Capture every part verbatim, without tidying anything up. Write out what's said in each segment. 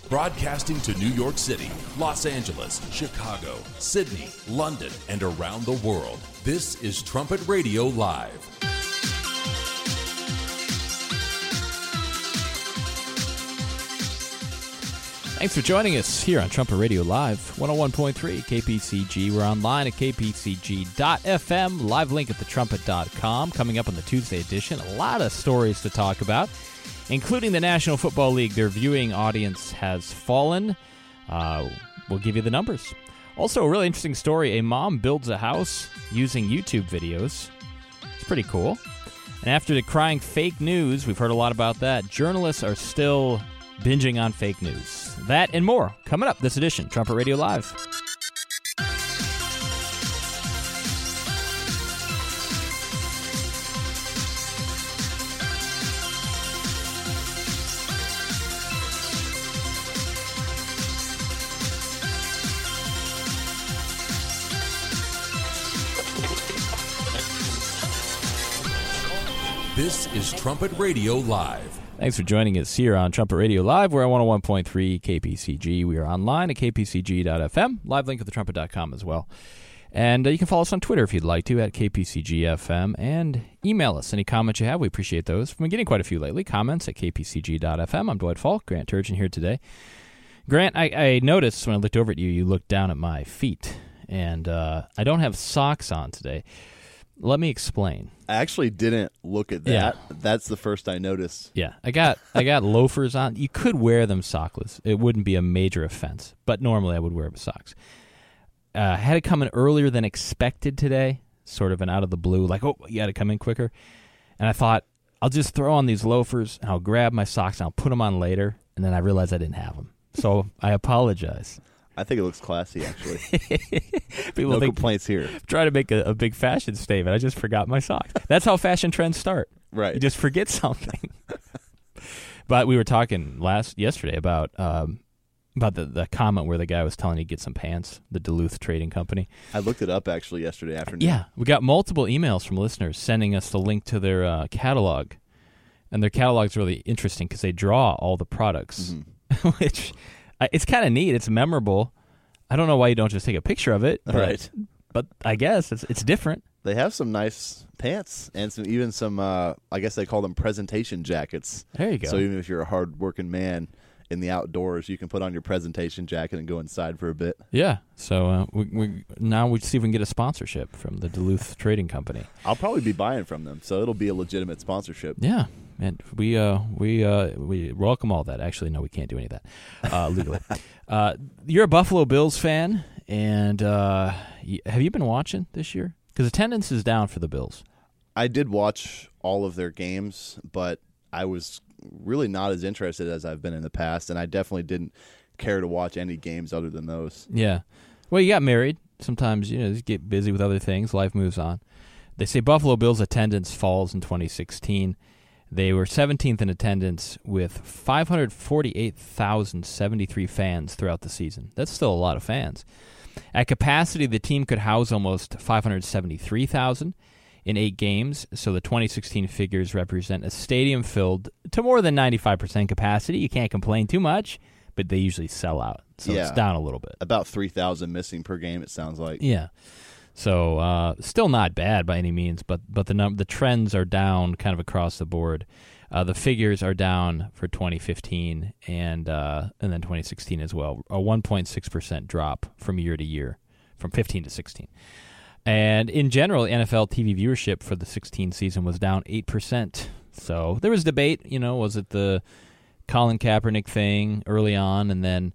Broadcasting to New York City, Los Angeles, Chicago, Sydney, London, and around the world. This is Trumpet Radio Live. Thanks for joining us here on Trumpet Radio Live, one oh one point three K P C G. We're online at k p c g dot f m, live link at the trumpet dot com. Coming up on the Tuesday edition, a lot of stories to talk about, including the National Football League. Their viewing audience has fallen. Uh, we'll give you the numbers. Also, a really interesting story. A mom builds a house using YouTube videos. It's pretty cool. And after decrying fake news, we've heard a lot about that. Journalists are still binging on fake news. That and more coming up this edition, Trumpet Radio Live. This is Trumpet Radio Live. Thanks for joining us here on Trumpet Radio Live. We're at one oh one point three K P C G. We are online at k p c g dot f m, live link at the trumpet dot com as well. And uh, you can follow us on Twitter if you'd like to, at K P C G F M, and email us any comments you have. We appreciate those. We've been getting quite a few lately. Comments at k p c g dot f m. I'm Dwight Falk, Grant Turgeon here today. Grant, I, I noticed when I looked over at you, you looked down at my feet, and uh, I don't have socks on today. Let me explain. I actually didn't look at that. Yeah. That's the first I noticed. Yeah, I got I got loafers on. You could wear them sockless. It wouldn't be a major offense, but normally I would wear socks. Uh, I had to come in earlier than expected today, sort of an out of the blue, like, oh, you got to come in quicker. And I thought, I'll just throw on these loafers, and I'll grab my socks, and I'll put them on later, and then I realized I didn't have them. So I apologize. I think it looks classy, actually. People no think, complaints here. Try to make a, a big fashion statement. I just forgot my socks. That's how fashion trends start. Right. You just forget something. But we were talking last yesterday about um, about the, the comment where the guy was telling you to get some pants, the Duluth Trading Company. I looked it up, actually, yesterday afternoon. Yeah. We got multiple emails from listeners sending us the link to their uh, catalog. And their catalog's really interesting because they draw all the products, mm-hmm. which... It's kind of neat. It's memorable. I don't know why you don't just take a picture of it. But, right. But I guess it's it's different. They have some nice pants and some even some, uh, I guess they call them presentation jackets. There you go. So even if you're a hard-working man in the outdoors, you can put on your presentation jacket and go inside for a bit. Yeah. So uh, we, we now we see if we can get a sponsorship from the Duluth Trading Company. I'll probably be buying from them, so it'll be a legitimate sponsorship. Yeah. And we uh we uh we welcome all that. Actually, no, we can't do any of that uh, legally. uh, you're a Buffalo Bills fan, and uh, have you been watching this year? Because attendance is down for the Bills. I did watch all of their games, but I was really not as interested as I've been in the past, and I definitely didn't care to watch any games other than those. Yeah. Well, you got married. Sometimes, you know, you get busy with other things. Life moves on. They say Buffalo Bills attendance falls in twenty sixteen. They were seventeenth in attendance with five hundred forty-eight thousand seventy-three fans throughout the season. That's still a lot of fans. At capacity, the team could house almost five hundred seventy-three thousand in eight games, so the twenty sixteen figures represent a stadium filled to more than ninety-five percent capacity. You can't complain too much, but they usually sell out, so yeah. It's down a little bit. About three thousand missing per game, it sounds like. Yeah. So uh, still not bad by any means, but but the num- the trends are down kind of across the board. Uh, the figures are down for twenty fifteen and uh, and then twenty sixteen as well. A one point six percent drop from year to year, from fifteen to sixteen. And in general, N F L T V viewership for the sixteen season was down eight percent. So there was debate, you know, was it the Colin Kaepernick thing early on, and then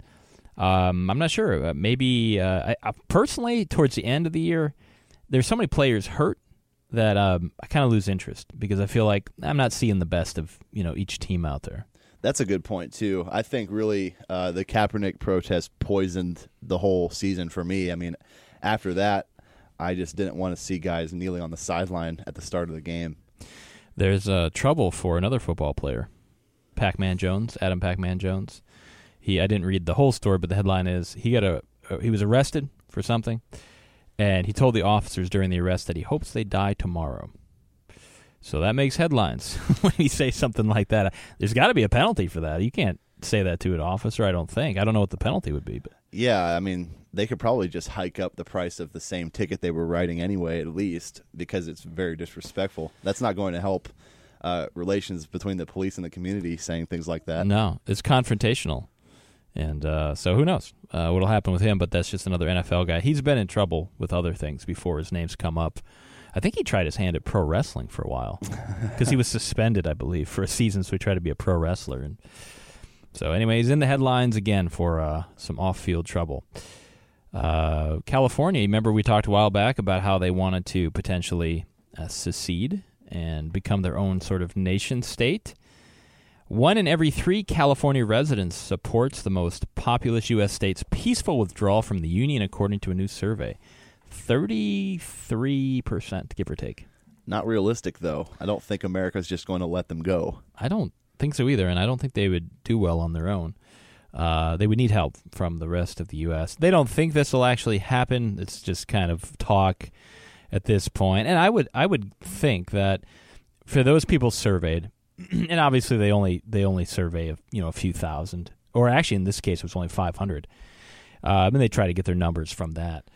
Um, I'm not sure. Uh, maybe uh, I, I personally, towards the end of the year, there's so many players hurt that um, I kind of lose interest because I feel like I'm not seeing the best of you know each team out there. That's a good point too. I think really uh, the Kaepernick protest poisoned the whole season for me. I mean, after that, I just didn't want to see guys kneeling on the sideline at the start of the game. There's uh, trouble for another football player, Pac-Man Jones, Adam Pac-Man Jones. He, I didn't read the whole story, but the headline is he got a uh, he was arrested for something, and he told the officers during the arrest that he hopes they die tomorrow. So that makes headlines when you say something like that. There's got to be a penalty for that. You can't say that to an officer. I don't think. I don't know what the penalty would be. But yeah, I mean, they could probably just hike up the price of the same ticket they were writing anyway, at least, because it's very disrespectful. That's not going to help uh, relations between the police and the community saying things like that. No, it's confrontational. And uh, so who knows uh, what will happen with him, but that's just another N F L guy. He's been in trouble with other things before his name's come up. I think he tried his hand at pro wrestling for a while because he was suspended, I believe, for a season, so he tried to be a pro wrestler. And so anyway, he's in the headlines again for uh, some off-field trouble. Uh, California, remember we talked a while back about how they wanted to potentially uh, secede and become their own sort of nation state? One in every three California residents supports the most populous U S state's peaceful withdrawal from the Union, according to a new survey. thirty-three percent, give or take. Not realistic, though. I don't think America's just going to let them go. I don't think so either, and I don't think they would do well on their own. Uh, they would need help from the rest of the U S. They don't think this will actually happen. It's just kind of talk at this point. And I would I would think that for those people surveyed, and obviously they only they only survey a, you know a few thousand, or actually in this case it was only five hundred. Uh, and they try to get their numbers from that.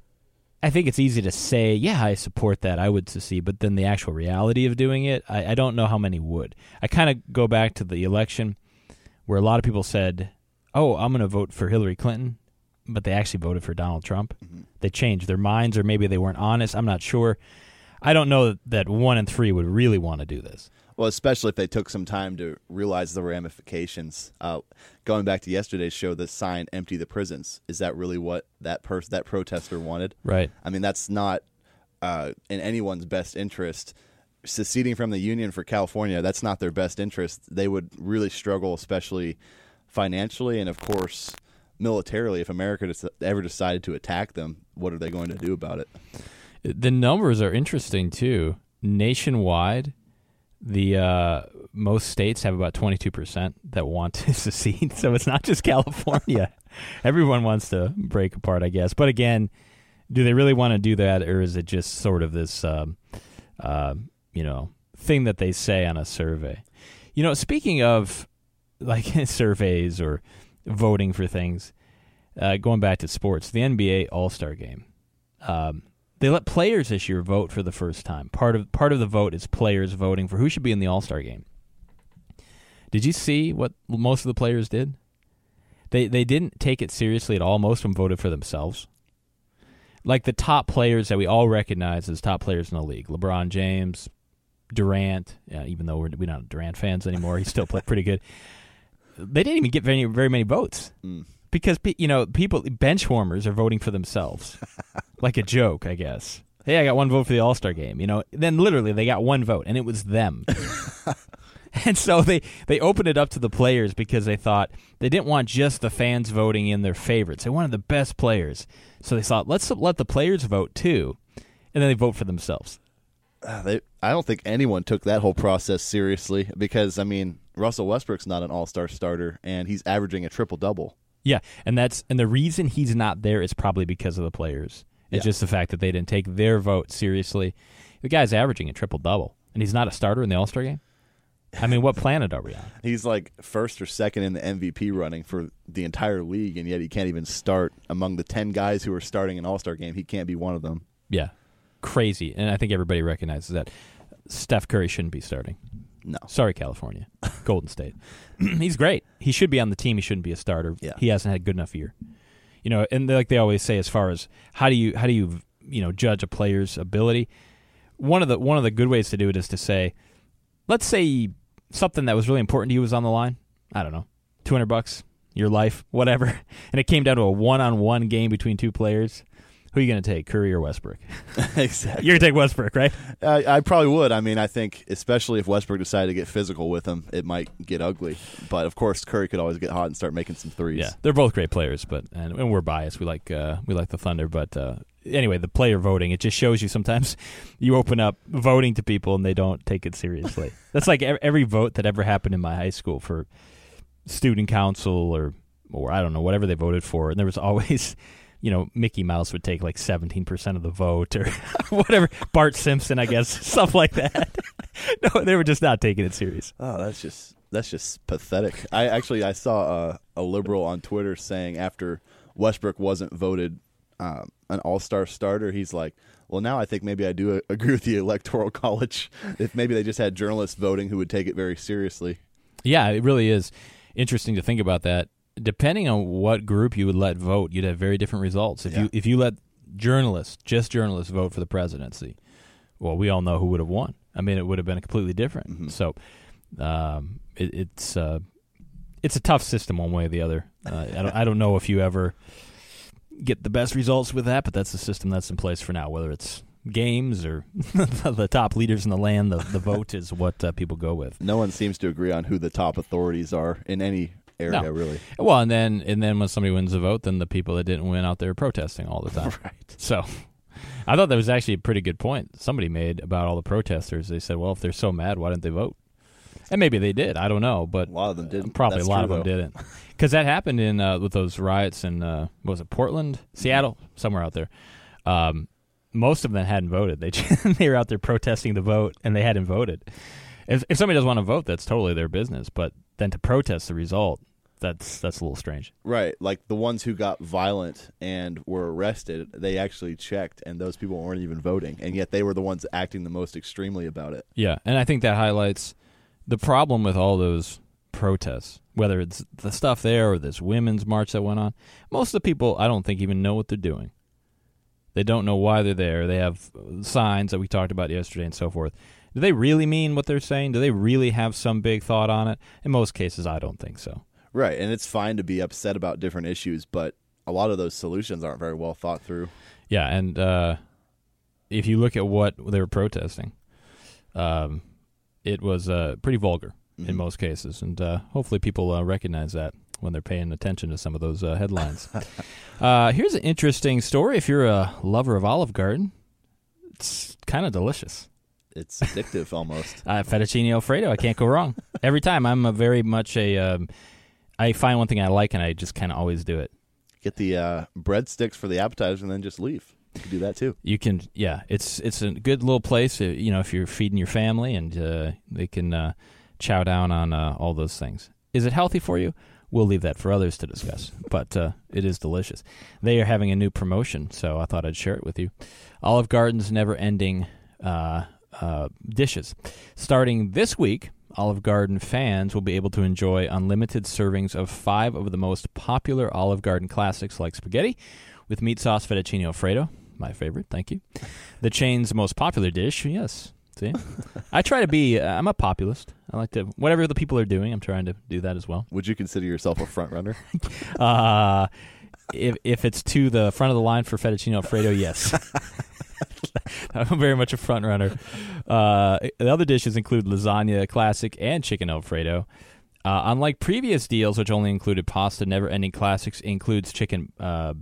I think it's easy to say, yeah, I support that, I would secede, but then the actual reality of doing it, I, I don't know how many would. I kind of go back to the election where a lot of people said, oh, I'm going to vote for Hillary Clinton, but they actually voted for Donald Trump. Mm-hmm. They changed their minds, or maybe they weren't honest. I'm not sure. I don't know that one in three would really want to do this. Well, especially if they took some time to realize the ramifications. Uh, going back to yesterday's show, the sign "Empty the prisons." Is that really what that person, that protester wanted? Right. I mean, that's not uh, in anyone's best interest. Seceding from the Union for California, that's not their best interest. They would really struggle, especially financially and, of course, militarily. If America ever decided to attack them, what are they going to do about it? The numbers are interesting, too. Nationwide, the uh, most states have about twenty-two percent that want to secede, so it's not just California. Everyone wants to break apart, I guess. But again, do they really want to do that, or is it just sort of this, um, uh, you know, thing that they say on a survey? You know, speaking of like surveys or voting for things, uh, going back to sports, the N B A All-Star Game. Um, They let players this year vote for the first time. Part of part of the vote is players voting for who should be in the All-Star game. Did you see what most of the players did? They they didn't take it seriously at all. Most of them voted for themselves. Like the top players that we all recognize as top players in the league. LeBron James, Durant, yeah, even though we're, we're not Durant fans anymore, he still played pretty good. They didn't even get very, very many votes. Mm. Because, you know, people, bench warmers are voting for themselves. Like a joke, I guess. Hey, I got one vote for the All-Star game. You know, then literally they got one vote, and it was them. And so they, they opened it up to the players because they thought they didn't want just the fans voting in their favorites. They wanted the best players. So they thought, let's let the players vote too. And then they vote for themselves. Uh, they, I don't think anyone took that whole process seriously because, I mean, Russell Westbrook's not an all-star starter, and he's averaging a triple-double. Yeah, and that's and the reason he's not there is probably because of the players. It's yeah. just the fact that they didn't take their vote seriously. The guy's averaging a triple-double, and he's not a starter in the All-Star game? I mean, what planet are we on? He's like first or second in the M V P running for the entire league, and yet he can't even start among the ten guys who are starting an All-Star game. He can't be one of them. Yeah, crazy, and I think everybody recognizes that. Steph Curry shouldn't be starting. No. Sorry, California. Golden State. He's great. He should be on the team. He shouldn't be a starter. Yeah. He hasn't had a good enough year. You know, and like they always say, as far as how do you how do you you know judge a player's ability? One of the one of the good ways to do it is to say, let's say something that was really important to you was on the line. I don't know, two hundred bucks, your life, whatever, and it came down to a one-on-one game between two players. Who are you going to take, Curry or Westbrook? Exactly. You're going to take Westbrook, right? I, I probably would. I mean, I think especially if Westbrook decided to get physical with him, it might get ugly. But, of course, Curry could always get hot and start making some threes. Yeah, they're both great players, but and, and we're biased. We like uh, we like the Thunder. But uh, anyway, the player voting, it just shows you sometimes you open up voting to people and they don't take it seriously. That's like every vote that ever happened in my high school for student council or, or I don't know, whatever they voted for. And there was always... You know, Mickey Mouse would take like seventeen percent of the vote or whatever. Bart Simpson, I guess, stuff like that. No, they were just not taking it serious. Oh, that's just That's just pathetic. I actually I saw uh, a liberal on Twitter saying after Westbrook wasn't voted um, an all-star starter, he's like, well, now I think maybe I do agree with the Electoral College. If maybe they just had journalists voting who would take it very seriously. Yeah, it really is interesting to think about that. Depending on what group you would let vote, you'd have very different results. If Yeah. you if you let journalists, just journalists, vote for the presidency, well, we all know who would have won. I mean, it would have been completely different. Mm-hmm. So um, it, it's uh, it's a tough system one way or the other. Uh, I don't I don't know if you ever get the best results with that, but that's the system that's in place for now. Whether it's games or the top leaders in the land, the, the vote is what uh, people go with. No one seems to agree on who the top authorities are in any area, No. really. Well, and then and then when somebody wins a vote, then the people that didn't win out there protesting all the time. Right. So I thought that was actually a pretty good point somebody made about all the protesters. They said, well, if they're so mad, why didn't they vote? And maybe they did. I don't know, but A lot of them didn't. Probably That's a lot true, of them though. didn't, because that happened in uh, with those riots in uh, what was it, Portland, Seattle, somewhere out there. Um, most of them hadn't voted. They they were out there protesting the vote, and they hadn't voted. If, if somebody doesn't want to vote, that's totally their business. But then to protest the result, that's that's a little strange. Right. Like the ones who got violent and were arrested, they actually checked, and those people weren't even voting, and yet they were the ones acting the most extremely about it. Yeah, and I think that highlights the problem with all those protests, whether it's the stuff there or this women's march that went on. Most of the people, I don't think, even know what they're doing. They don't know why they're there. They have signs that we talked about yesterday and so forth. Do they really mean what they're saying? Do they really have some big thought on it? In most cases, I don't think so. Right, and it's fine to be upset about different issues, but a lot of those solutions aren't very well thought through. Yeah, and uh, if you look at what they were protesting, um, it was uh, pretty vulgar Mm-hmm. in most cases, and uh, hopefully people uh, recognize that when they're paying attention to some of those uh, headlines. uh, here's an interesting story. If you're a lover of Olive Garden, it's kind of delicious. It's addictive almost. Uh, fettuccine Alfredo, I can't go wrong. Every time, I'm a very much a. Um, I find one thing I like, and I just kind of always do it. Get the uh, breadsticks for the appetizer and then just leave. You can do that too. You can, yeah. It's it's a good little place. uh, You know, if you're feeding your family, and uh, they can uh, chow down on uh, all those things. Is it healthy for you? We'll leave that for others to discuss. But uh, it is delicious. They are having a new promotion, so I thought I'd share it with you. Olive Garden's never-ending uh, uh, dishes. Starting this week, Olive Garden fans will be able to enjoy unlimited servings of five of the most popular Olive Garden classics like spaghetti with meat sauce fettuccine Alfredo, my favorite, thank you. The chain's most popular dish, yes. See? I try to be, uh, I'm a populist. I like to, whatever the people are doing, I'm trying to do that as well. Would you consider yourself a front runner? Uh, if if it's to the front of the line for fettuccine Alfredo, yes. I'm very much a front runner. Uh, the other dishes include lasagna classic and chicken Alfredo. Uh, unlike previous deals, which only included pasta, Never Ending Classics includes chicken uh,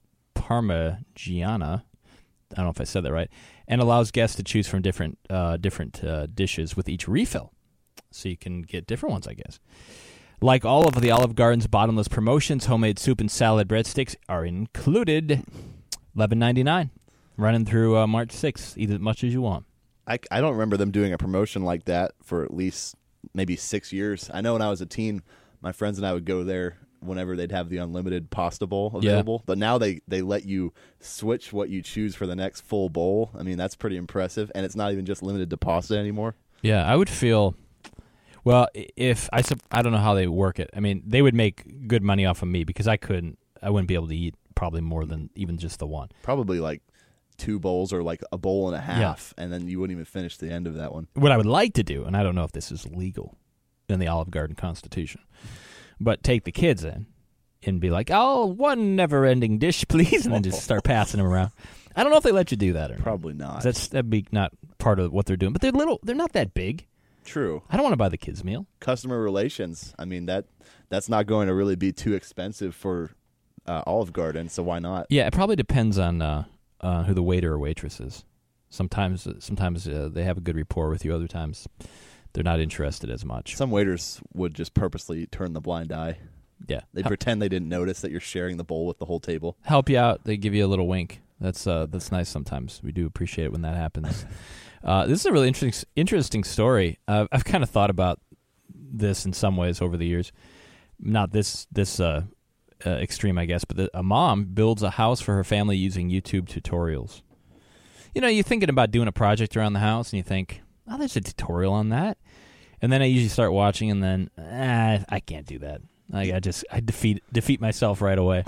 parmigiana. I don't know if I said that right, and allows guests to choose from different uh, different uh, dishes with each refill, so you can get different ones, I guess. Like all of the Olive Garden's bottomless promotions, homemade soup and salad breadsticks are included. eleven ninety-nine, running through uh, March sixth. Eat as much as you want. I, I don't remember them doing a promotion like that for at least maybe six years. I know when I was a teen, my friends and I would go there whenever they'd have the unlimited pasta bowl available. Yeah. But now they, they let you switch what you choose for the next full bowl. I mean, that's pretty impressive. And it's not even just limited to pasta anymore. Yeah, I would feel... Well, if I... I don't know how they work it. I mean, they would make good money off of me because I couldn't... I wouldn't be able to eat probably more than even just the one. Probably like two bowls or like a bowl and a half, yeah. And then you wouldn't even finish the end of that one. What I would like to do, and I don't know if this is legal in the Olive Garden Constitution, but take the kids in and be like, oh, one never-ending dish, please, and then just start passing them around. I don't know if they let you do that or not. Probably not. That's, that'd be not part of what they're doing. But they're little. They're not that big. True. I don't want to buy the kids' meal. Customer relations. I mean, that that's not going to really be too expensive for uh, Olive Garden, so why not? Yeah, it probably depends on uh, uh, who the waiter or waitress is. Sometimes, sometimes uh, they have a good rapport with you. Other times, they're not interested as much. Some waiters would just purposely turn the blind eye. Yeah, they Hel- pretend they didn't notice that you're sharing the bowl with the whole table. Help you out. They give you a little wink. That's uh, that's nice. Sometimes we do appreciate it when that happens. uh, this is a really interesting interesting story. Uh, I've kind of thought about this in some ways over the years. Not this this uh, uh, extreme, I guess, but the, a mom builds a house for her family using YouTube tutorials. You know, you're thinking about doing a project around the house, and you think, oh, there's a tutorial on that. And then I usually start watching, and then, eh, I can't do that. I, I just I defeat defeat myself right away.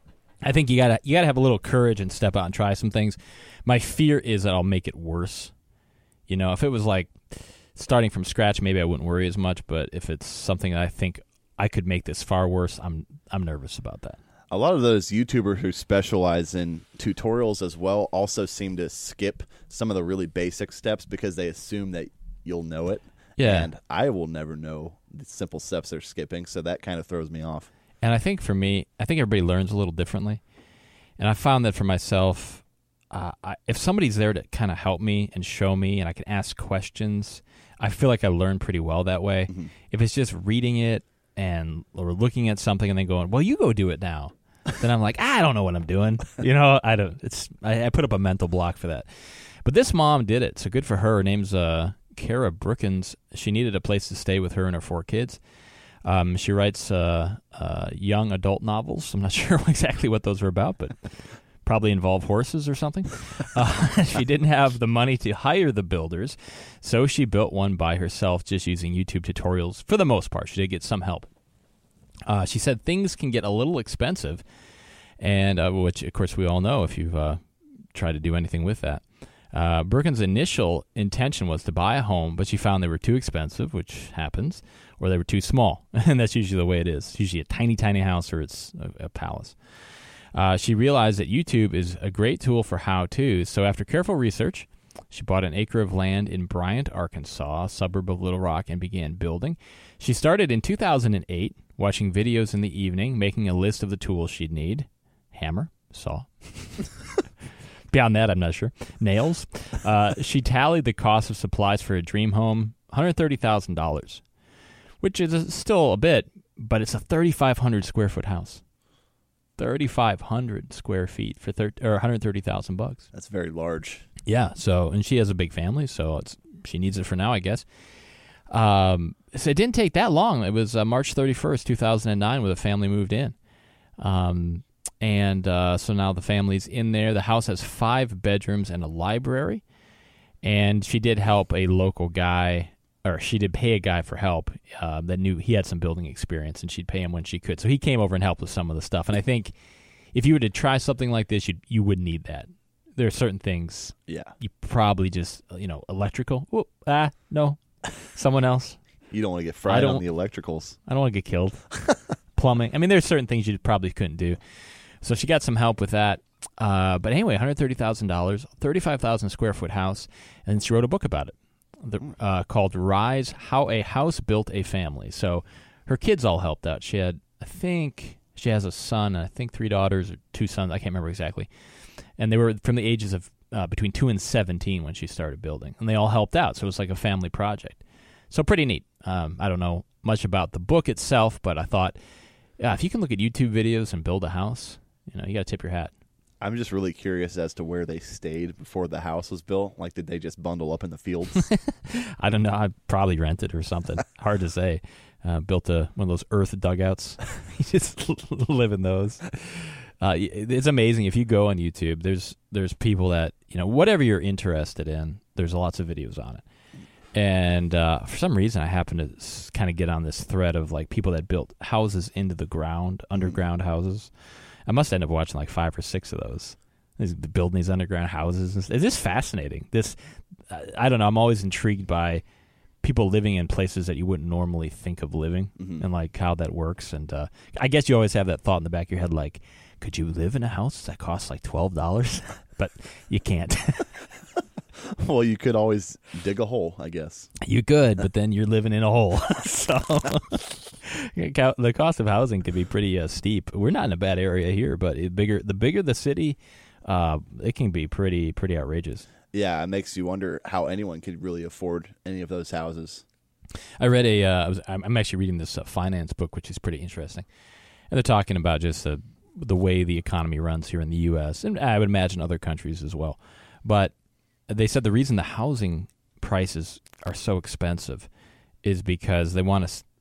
I think you gotta you gotta have a little courage and step out and try some things. My fear is that I'll make it worse. You know, if it was like starting from scratch, maybe I wouldn't worry as much. But if it's something that I think I could make this far worse, I'm I'm nervous about that. A lot of those YouTubers who specialize in tutorials as well also seem to skip some of the really basic steps because they assume that you'll know it. Yeah. And I will never know the simple steps they're skipping, so that kind of throws me off. And I think for me, I think everybody learns a little differently. And I found that for myself, uh, I, if somebody's there to kind of help me and show me and I can ask questions, I feel like I learn pretty well that way. Mm-hmm. If it's just reading it and or looking at something and then going, well, you go do it now. Then I'm like, I don't know what I'm doing. You know, I don't. It's I, I put up a mental block for that. But this mom did it, so good for her. Her name's uh, Kara Brookins. She needed a place to stay with her and her four kids. Um, she writes uh, uh, young adult novels. I'm not sure exactly what those are about, but probably involve horses or something. Uh, she didn't have the money to hire the builders, so she built one by herself just using YouTube tutorials for the most part. She did get some help. Uh, she said things can get a little expensive, and uh, which, of course, we all know if you've uh, tried to do anything with that. Uh, Brookins' initial intention was to buy a home, but she found they were too expensive, which happens, or they were too small, and that's usually the way it is. It's usually a tiny, tiny house or it's a, a palace. Uh, she realized that YouTube is a great tool for how-tos, so after careful research, she bought an acre of land in Bryant, Arkansas, a suburb of Little Rock, and began building. She started in two thousand eight, watching videos in the evening, making a list of the tools she'd need. Hammer, saw. Beyond that, I'm not sure. Nails. Uh, she tallied the cost of supplies for a dream home, one hundred thirty thousand dollars, which is still a bit, but it's a thirty-five hundred square foot house. thirty-five hundred square feet for thir- or one hundred thirty thousand bucks. That's very large. Yeah. So, and she has a big family, so it's she needs it for now, I guess. Um, so it didn't take that long. It was uh, March thirty-first, two thousand nine, when the family moved in. Um, and uh, so now the family's in there. The house has five bedrooms and a library. And she did help a local guy, or she did pay a guy for help uh, that knew he had some building experience, and she'd pay him when she could. So he came over and helped with some of the stuff. And I think if you were to try something like this, you you would need that. There are certain things. Yeah. You probably just, you know, electrical. Whoop, ah, no. Someone else. You don't want to get fried on the electricals. I don't want to get killed. Plumbing. I mean, there's certain things you probably couldn't do. So she got some help with that. Uh, but anyway, one hundred thirty thousand dollars, thirty-five thousand square foot house, and she wrote a book about it the, uh, called Rise, How a House Built a Family. So her kids all helped out. She had, I think, she has a son, and I think three daughters or two sons. I can't remember exactly. And they were from the ages of uh, between two and seventeen when she started building. And they all helped out, so it was like a family project. So pretty neat. Um, I don't know much about the book itself, but I thought, yeah, if you can look at YouTube videos and build a house, you know, you got to tip your hat. I'm just really curious as to where they stayed before the house was built. Like, did they just bundle up in the fields? I don't know. I probably rented or something. Hard to say. Uh, built a one of those earth dugouts. You just live in those. Uh, it's amazing. If you go on YouTube, there's there's people that, you know, whatever you're interested in, there's lots of videos on it. And uh, for some reason, I happen to kind of get on this thread of like people that built houses into the ground, underground mm-hmm. houses. I must end up watching like five or six of those. These, building these underground houses. It's just fascinating. This, I don't know. I'm always intrigued by people living in places that you wouldn't normally think of living, mm-hmm. and like how that works. And uh, I guess you always have that thought in the back of your head, like, could you live in a house that costs like twelve dollars? But you can't. Well, you could always dig a hole, I guess. You could, but then you're living in a hole. So the cost of housing can be pretty uh, steep. We're not in a bad area here, but it bigger the bigger the city, uh, it can be pretty pretty outrageous. Yeah, it makes you wonder how anyone could really afford any of those houses. I read a. Uh, I was, I'm actually reading this uh, finance book, which is pretty interesting, and they're talking about just the the way the economy runs here in the U S and I would imagine other countries as well, but they said the reason the housing prices are so expensive is because they want to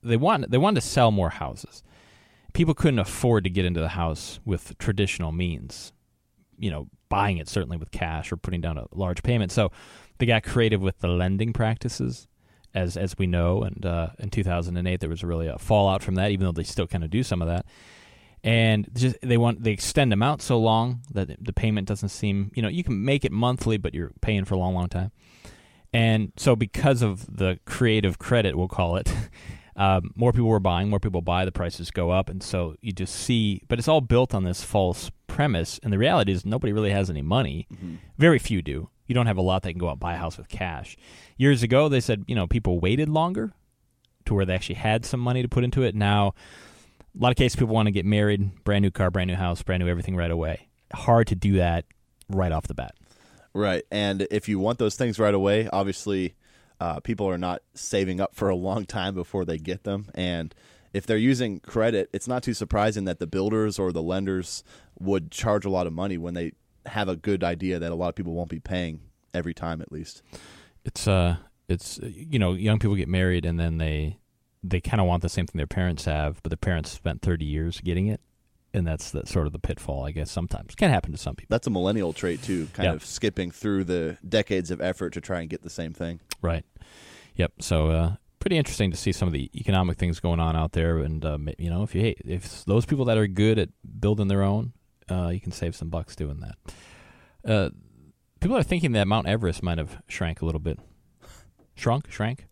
they want they wanted to sell more houses. People couldn't afford to get into the house with traditional means, you know, buying it certainly with cash or putting down a large payment. So they got creative with the lending practices, as as we know. And uh, in two thousand eight, there was really a fallout from that, even though they still kind of do some of that. And just they want they extend them out so long that the payment doesn't seem, you know, you can make it monthly, but you're paying for a long, long time. And so because of the creative credit, we'll call it, um, more people were buying, more people buy, the prices go up. And so you just see, but it's all built on this false premise. And the reality is nobody really has any money. Mm-hmm. Very few do. You don't have a lot that can go out and buy a house with cash. Years ago, they said, you know, people waited longer to where they actually had some money to put into it. Now, a lot of cases, people want to get married, brand new car, brand new house, brand new everything right away. Hard to do that right off the bat. Right, and if you want those things right away, obviously uh, people are not saving up for a long time before they get them. And if they're using credit, it's not too surprising that the builders or the lenders would charge a lot of money when they have a good idea that a lot of people won't be paying every time at least. It's, uh, it's you know, young people get married and then they... they kind of want the same thing their parents have, but the parents spent thirty years getting it, and that's the, sort of the pitfall, I guess, sometimes. It can happen to some people. That's a millennial trait, too, kind yep. of skipping through the decades of effort to try and get the same thing. Right. Yep. So uh, pretty interesting to see some of the economic things going on out there, and, uh, you know, if you hate, if those people that are good at building their own, uh, you can save some bucks doing that. Uh, people are thinking that Mount Everest might have shrank a little bit. Shrunk? Shrank?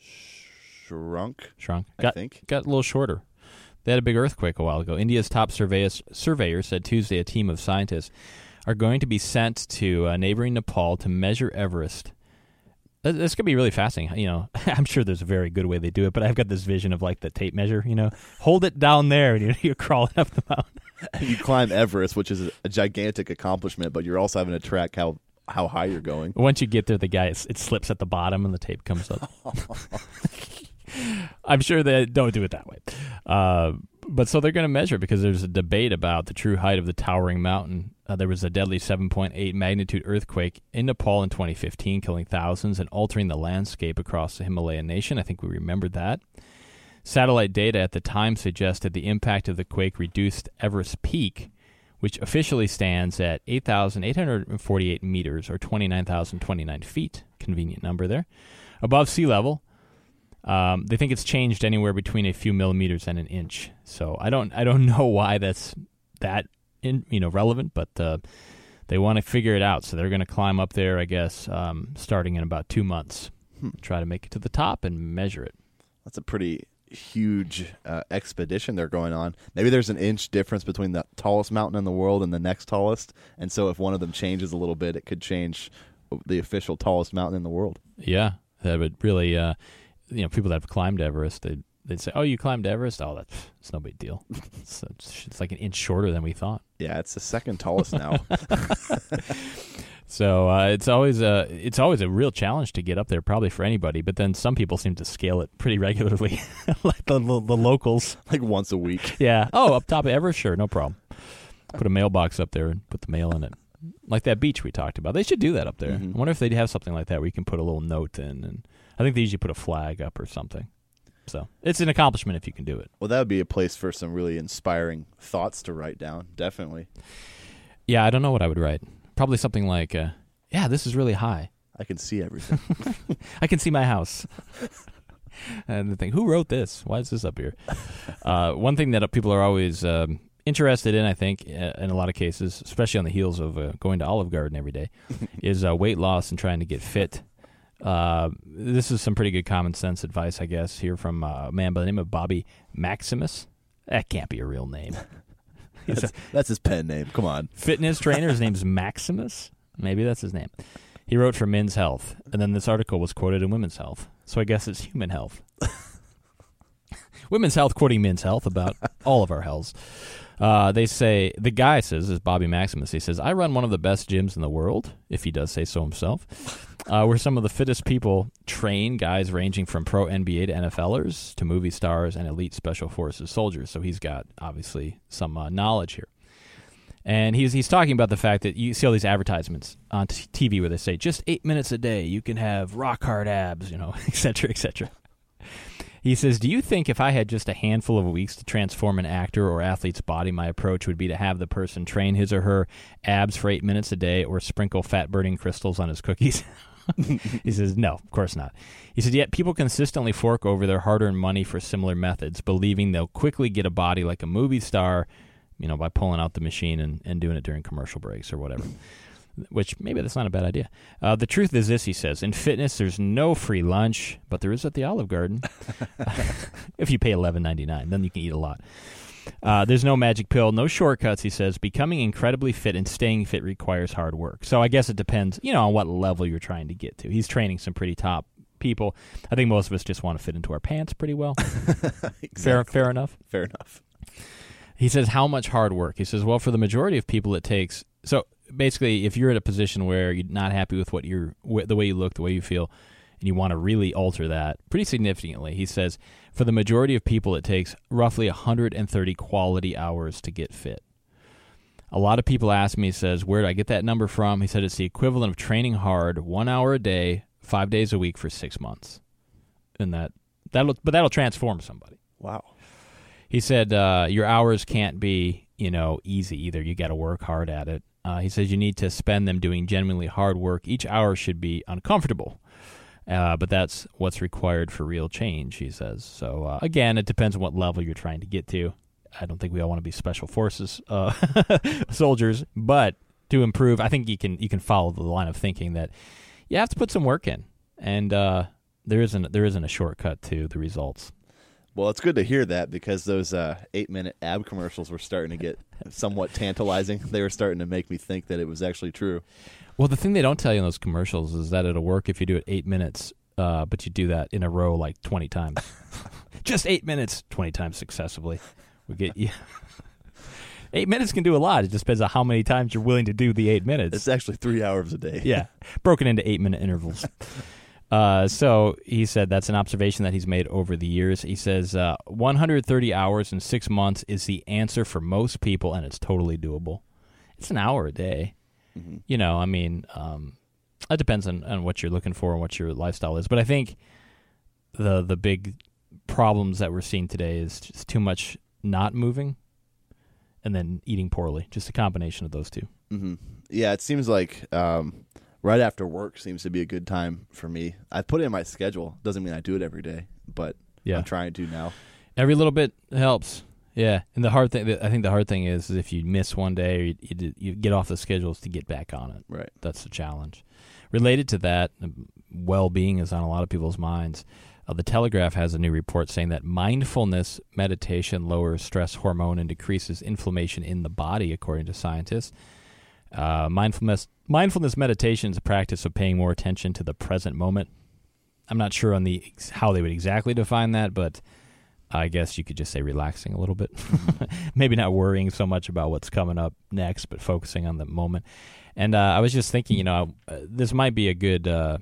Shrunk, Shrunk. I got, think. Got a little shorter. They had a big earthquake a while ago. India's top surveyors, surveyor said Tuesday a team of scientists are going to be sent to uh, neighboring Nepal to measure Everest. This is going to be really fascinating. You know, I'm sure there's a very good way they do it, but I've got this vision of like the tape measure, you know, hold it down there and you're, you're crawling up the mountain. You climb Everest, which is a gigantic accomplishment, but you're also having to track how how high you're going. Once you get there, the guy, it slips at the bottom and the tape comes up. I'm sure they don't do it that way. Uh, but so they're going to measure because there's a debate about the true height of the towering mountain. Uh, there was a deadly seven point eight magnitude earthquake in Nepal in twenty fifteen, killing thousands and altering the landscape across the Himalayan nation. I think we remembered that. Satellite data at the time suggested the impact of the quake reduced Everest Peak, which officially stands at eight thousand eight hundred forty-eight meters, or twenty-nine thousand twenty-nine feet. Convenient number there. Above sea level. Um, they think it's changed anywhere between a few millimeters and an inch. So I don't, I don't know why that's that, in, you know, relevant, but uh, they want to figure it out. So they're going to climb up there, I guess, um, starting in about two months. Hmm. Try to make it to the top and measure it. That's a pretty huge uh, expedition they're going on. Maybe there's an inch difference between the tallest mountain in the world and the next tallest, and so if one of them changes a little bit, it could change the official tallest mountain in the world. Yeah, that would really. Uh, You know, people that have climbed Everest, they'd, they'd say, oh, you climbed Everest? Oh, that's it's no big deal. It's, it's like an inch shorter than we thought. Yeah, it's the second tallest now. So uh, it's always a it's always a real challenge to get up there, probably for anybody. But then some people seem to scale it pretty regularly, like the, the the locals, like once a week. Yeah. Oh, up top of Everest, sure, no problem. Put a mailbox up there and put the mail in it, like that beach we talked about. They should do that up there. Mm-hmm. I wonder if they'd have something like that where you can put a little note in, and I think they usually put a flag up or something. So it's an accomplishment if you can do it. Well, that would be a place for some really inspiring thoughts to write down, definitely. Yeah, I don't know what I would write. Probably something like, uh, yeah, this is really high. I can see everything. I can see my house. And the thing, who wrote this? Why is this up here? Uh, one thing that people are always um, interested in, I think, in a lot of cases, especially on the heels of uh, going to Olive Garden every day, is uh, weight loss and trying to get fit. Uh, this is some pretty good common sense advice, I guess, here from uh, a man by the name of Bobby Maximus. That can't be a real name. That's, a, that's his pen name. Come on. Fitness trainer. His name's Maximus. Maybe that's his name. He wrote for Men's Health, and then this article was quoted in Women's Health. So I guess it's Human Health. Women's Health quoting Men's Health about all of our healths. Uh, they say, the guy says, is Bobby Maximus, he says, I run one of the best gyms in the world, if he does say so himself, uh, where some of the fittest people train, guys ranging from pro N B A to NFLers to movie stars and elite special forces soldiers. So he's got, obviously, some uh, knowledge here. And he's he's talking about the fact that you see all these advertisements on t- T V where they say, just eight minutes a day, you can have rock hard abs, you know, et cetera, et cetera. He says, do you think if I had just a handful of weeks to transform an actor or athlete's body, my approach would be to have the person train his or her abs for eight minutes a day or sprinkle fat-burning crystals on his cookies? He says, no, of course not. He said, yet people consistently fork over their hard-earned money for similar methods, believing they'll quickly get a body like a movie star, you know, by pulling out the machine and, and doing it during commercial breaks or whatever. Which, maybe that's not a bad idea. Uh, the truth is this, he says. In fitness, there's no free lunch, but there is at the Olive Garden. If you pay eleven ninety-nine, then you can eat a lot. Uh, there's no magic pill, no shortcuts, he says. Becoming incredibly fit and staying fit requires hard work. So I guess it depends, you know, on what level you're trying to get to. He's training some pretty top people. I think most of us just want to fit into our pants pretty well. Exactly. Fair, fair enough? Fair enough. He says, how much hard work? He says, well, for the majority of people, it takes... So basically, if you're in a position where you're not happy with what you're, the way you look, the way you feel, and you want to really alter that pretty significantly, he says, for the majority of people, it takes roughly one hundred thirty quality hours to get fit. A lot of people ask me, he says, where do I get that number from? He said it's the equivalent of training hard one hour a day, five days a week for six months. And that, that'll, but that'll transform somebody. Wow. He said uh, your hours can't be, you know, easy either. You got to work hard at it. Uh, he says you need to spend them doing genuinely hard work. Each hour should be uncomfortable, uh, but that's what's required for real change, he says. So, uh, again, it depends on what level you're trying to get to. I don't think we all want to be special forces uh, soldiers, but to improve, I think you can you can follow the line of thinking that you have to put some work in, and uh, there isn't there isn't a shortcut to the results. Well, it's good to hear that because those uh, eight-minute ab commercials were starting to get somewhat tantalizing. They were starting to make me think that it was actually true. Well, the thing they don't tell you in those commercials is that it'll work if you do it eight minutes, uh, but you do that in a row like twenty times. Just eight minutes, twenty times successively. We get you. Eight minutes can do a lot. It just depends on how many times you're willing to do the eight minutes. It's actually three hours a day. Yeah, broken into eight-minute intervals. Uh, so he said that's an observation that he's made over the years. He says uh, one hundred thirty hours in six months is the answer for most people, and it's totally doable. It's an hour a day. Mm-hmm. You know, I mean, um, it depends on, on what you're looking for and what your lifestyle is. But I think the the big problems that we're seeing today is just too much not moving and then eating poorly. Just a combination of those two. Mm-hmm. Yeah, it seems like... Um right after work seems to be a good time for me. I put it in my schedule. Doesn't mean I do it every day, but yeah. I'm trying to now. Every little bit helps. Yeah, and the hard thing, I think the hard thing is, is if you miss one day or you, you, you get off the schedules to get back on it. Right. That's the challenge. Related to that, well-being is on a lot of people's minds. Uh, the Telegraph has a new report saying that mindfulness meditation lowers stress hormone and decreases inflammation in the body, according to scientists. Uh, mindfulness mindfulness meditation is a practice of paying more attention to the present moment. I'm not sure on the how they would exactly define that, but I guess you could just say relaxing a little bit. Maybe not worrying so much about what's coming up next, but focusing on the moment. And uh, I was just thinking, you know, uh, this might be a good, uh,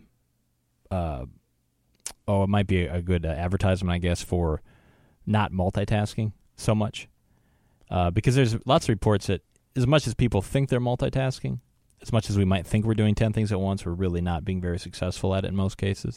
uh, oh, it might be a good uh, advertisement, I guess, for not multitasking so much, uh, because there's lots of reports that as much as people think they're multitasking, as much as we might think we're doing ten things at once, we're really not being very successful at it in most cases.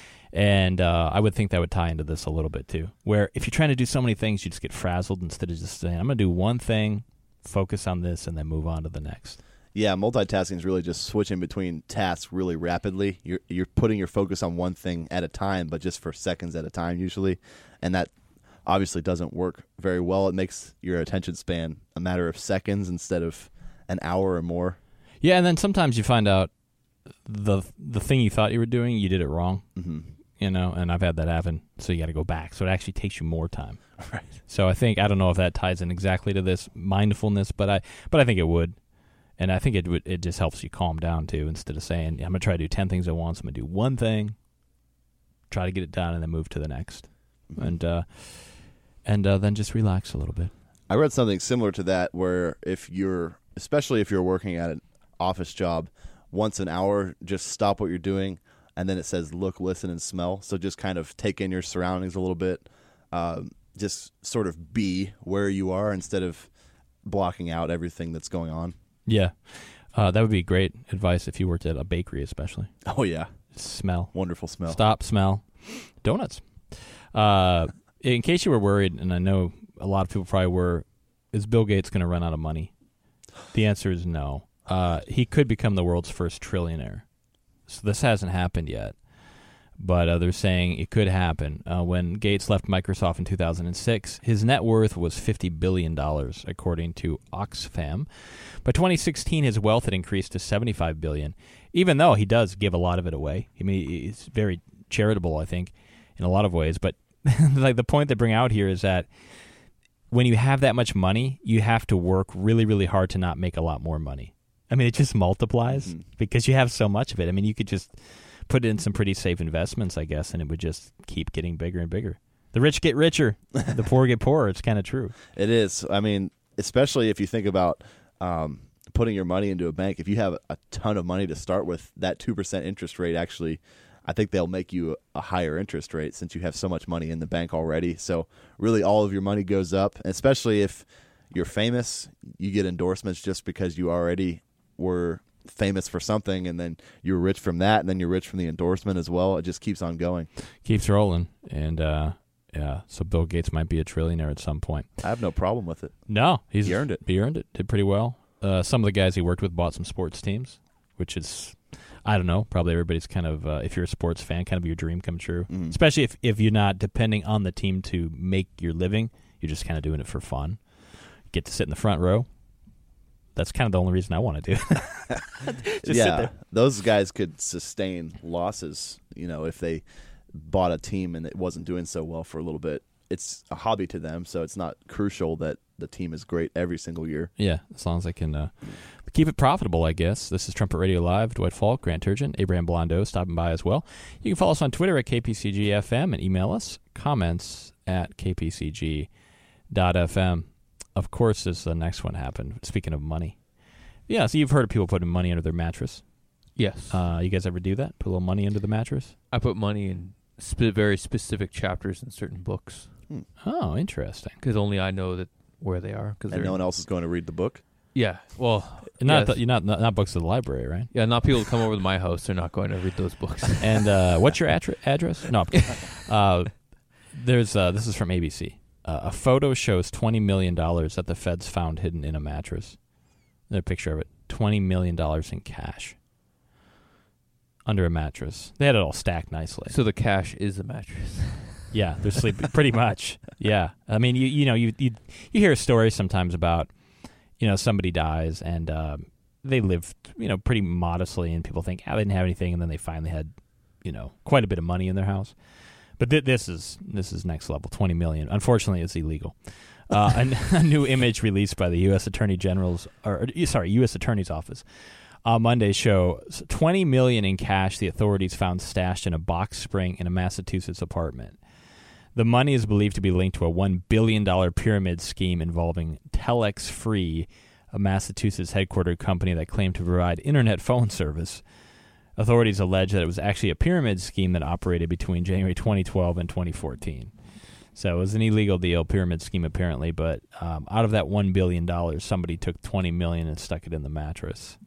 And uh, I would think that would tie into this a little bit too, where if you're trying to do so many things, you just get frazzled instead of just saying, I'm going to do one thing, focus on this, and then move on to the next. Yeah, multitasking is really just switching between tasks really rapidly. You're you're putting your focus on one thing at a time, but just for seconds at a time usually, and that obviously doesn't work very well. It makes your attention span a matter of seconds instead of an hour or more. Yeah, and then sometimes you find out the the thing you thought you were doing, you did it wrong. Mm-hmm. You know, and I've had that happen, so you got to go back. So it actually takes you more time. Right. So I think, I don't know if that ties in exactly to this mindfulness, but I but I think it would. And I think it would. It just helps you calm down, too, instead of saying, I'm going to try to do ten things at once. I'm going to do one thing, try to get it done, and then move to the next. Mm-hmm. And uh, and uh, then just relax a little bit. I read something similar to that where if you're, especially if you're working at an office job, once an hour, just stop what you're doing, and then it says look, listen, and smell. So just kind of take in your surroundings a little bit. Um, just sort of be where you are instead of blocking out everything that's going on. Yeah. Uh, that would be great advice if you worked at a bakery especially. Oh, yeah. Smell. Wonderful smell. Stop, smell. Donuts. Uh, in case you were worried, and I know a lot of people probably were, is Bill Gates going to run out of money? The answer is no. Uh, he could become the world's first trillionaire. So this hasn't happened yet. But uh, they're saying it could happen. Uh, when Gates left Microsoft in two thousand six, his net worth was fifty billion dollars, according to Oxfam. By twenty sixteen, his wealth had increased to seventy-five billion dollars, even though he does give a lot of it away. I mean, he's very charitable, I think, in a lot of ways. But like the point they bring out here is that when you have that much money, you have to work really, really hard to not make a lot more money. I mean, it just multiplies mm-hmm. because you have so much of it. I mean, you could just put in some pretty safe investments, I guess, and it would just keep getting bigger and bigger. The rich get richer, the poor get poorer. It's kind of true. It is. I mean, especially if you think about um, putting your money into a bank. If you have a ton of money to start with, that two percent interest rate actually, I think they'll make you a higher interest rate since you have so much money in the bank already. So really all of your money goes up, and especially if you're famous, you get endorsements just because you already were famous for something, and then you're rich from that, and then you're rich from the endorsement as well. It just keeps on going. Keeps rolling. And uh, yeah, so Bill Gates might be a trillionaire at some point. I have no problem with it. No, he's he earned it. He earned it. Did pretty well. Uh, some of the guys he worked with bought some sports teams, which is, I don't know, probably everybody's kind of, uh, if you're a sports fan, kind of your dream come true. Mm. Especially if, if you're not depending on the team to make your living. You're just kind of doing it for fun. Get to sit in the front row. That's kind of the only reason I want to do it. Just yeah, sit there. Those guys could sustain losses, you know, if they bought a team and it wasn't doing so well for a little bit. It's a hobby to them, so it's not crucial that the team is great every single year. Yeah, as long as I can uh, keep it profitable, I guess. This is Trumpet Radio Live. Dwight Falk, Grant Turgeon, Abraham Blondeau stopping by as well. You can follow us on Twitter at K P C G F M and email us comments at k p c g dot f m. Of course, this the next one happened. Speaking of money. Yeah, so you've heard of people putting money under their mattress. Yes. Uh, you guys ever do that? Put a little money under the mattress? I put money in spe- very specific chapters in certain books. Hmm. Oh, interesting. Because only I know that where they are. Cause and no one else is going to read the book? Yeah. Well, not yes. the, you're not, not not books of the library, right? Yeah, not people who come over to my house. They're not going to read those books. And uh, what's your attra- address? No. uh, there's uh, this is from A B C. Uh, a photo shows twenty million dollars that the feds found hidden in a mattress. A picture of it. twenty million dollars in cash. Under a mattress. They had it all stacked nicely. So the cash is the mattress. Yeah, they're sleeping pretty much. Yeah. I mean, you you know, you you, you hear stories sometimes about, you know, somebody dies and um, they live, you know, pretty modestly, and people think, ah, they didn't have anything, and then they finally had, you know, quite a bit of money in their house. But th- this is this is next level, twenty million dollars. Unfortunately, it's illegal. Uh, a, a new image released by the U S Attorney General's, or sorry, U S Attorney's Office on Monday shows twenty million dollars in cash the authorities found stashed in a box spring in a Massachusetts apartment. The money is believed to be linked to a one billion dollars pyramid scheme involving Telex Free, a Massachusetts headquartered company that claimed to provide internet phone service. Authorities allege that it was actually a pyramid scheme that operated between January twenty twelve and twenty fourteen. So it was an illegal deal, pyramid scheme apparently, but um, out of that one billion dollars, somebody took twenty million dollars and stuck it in the mattress.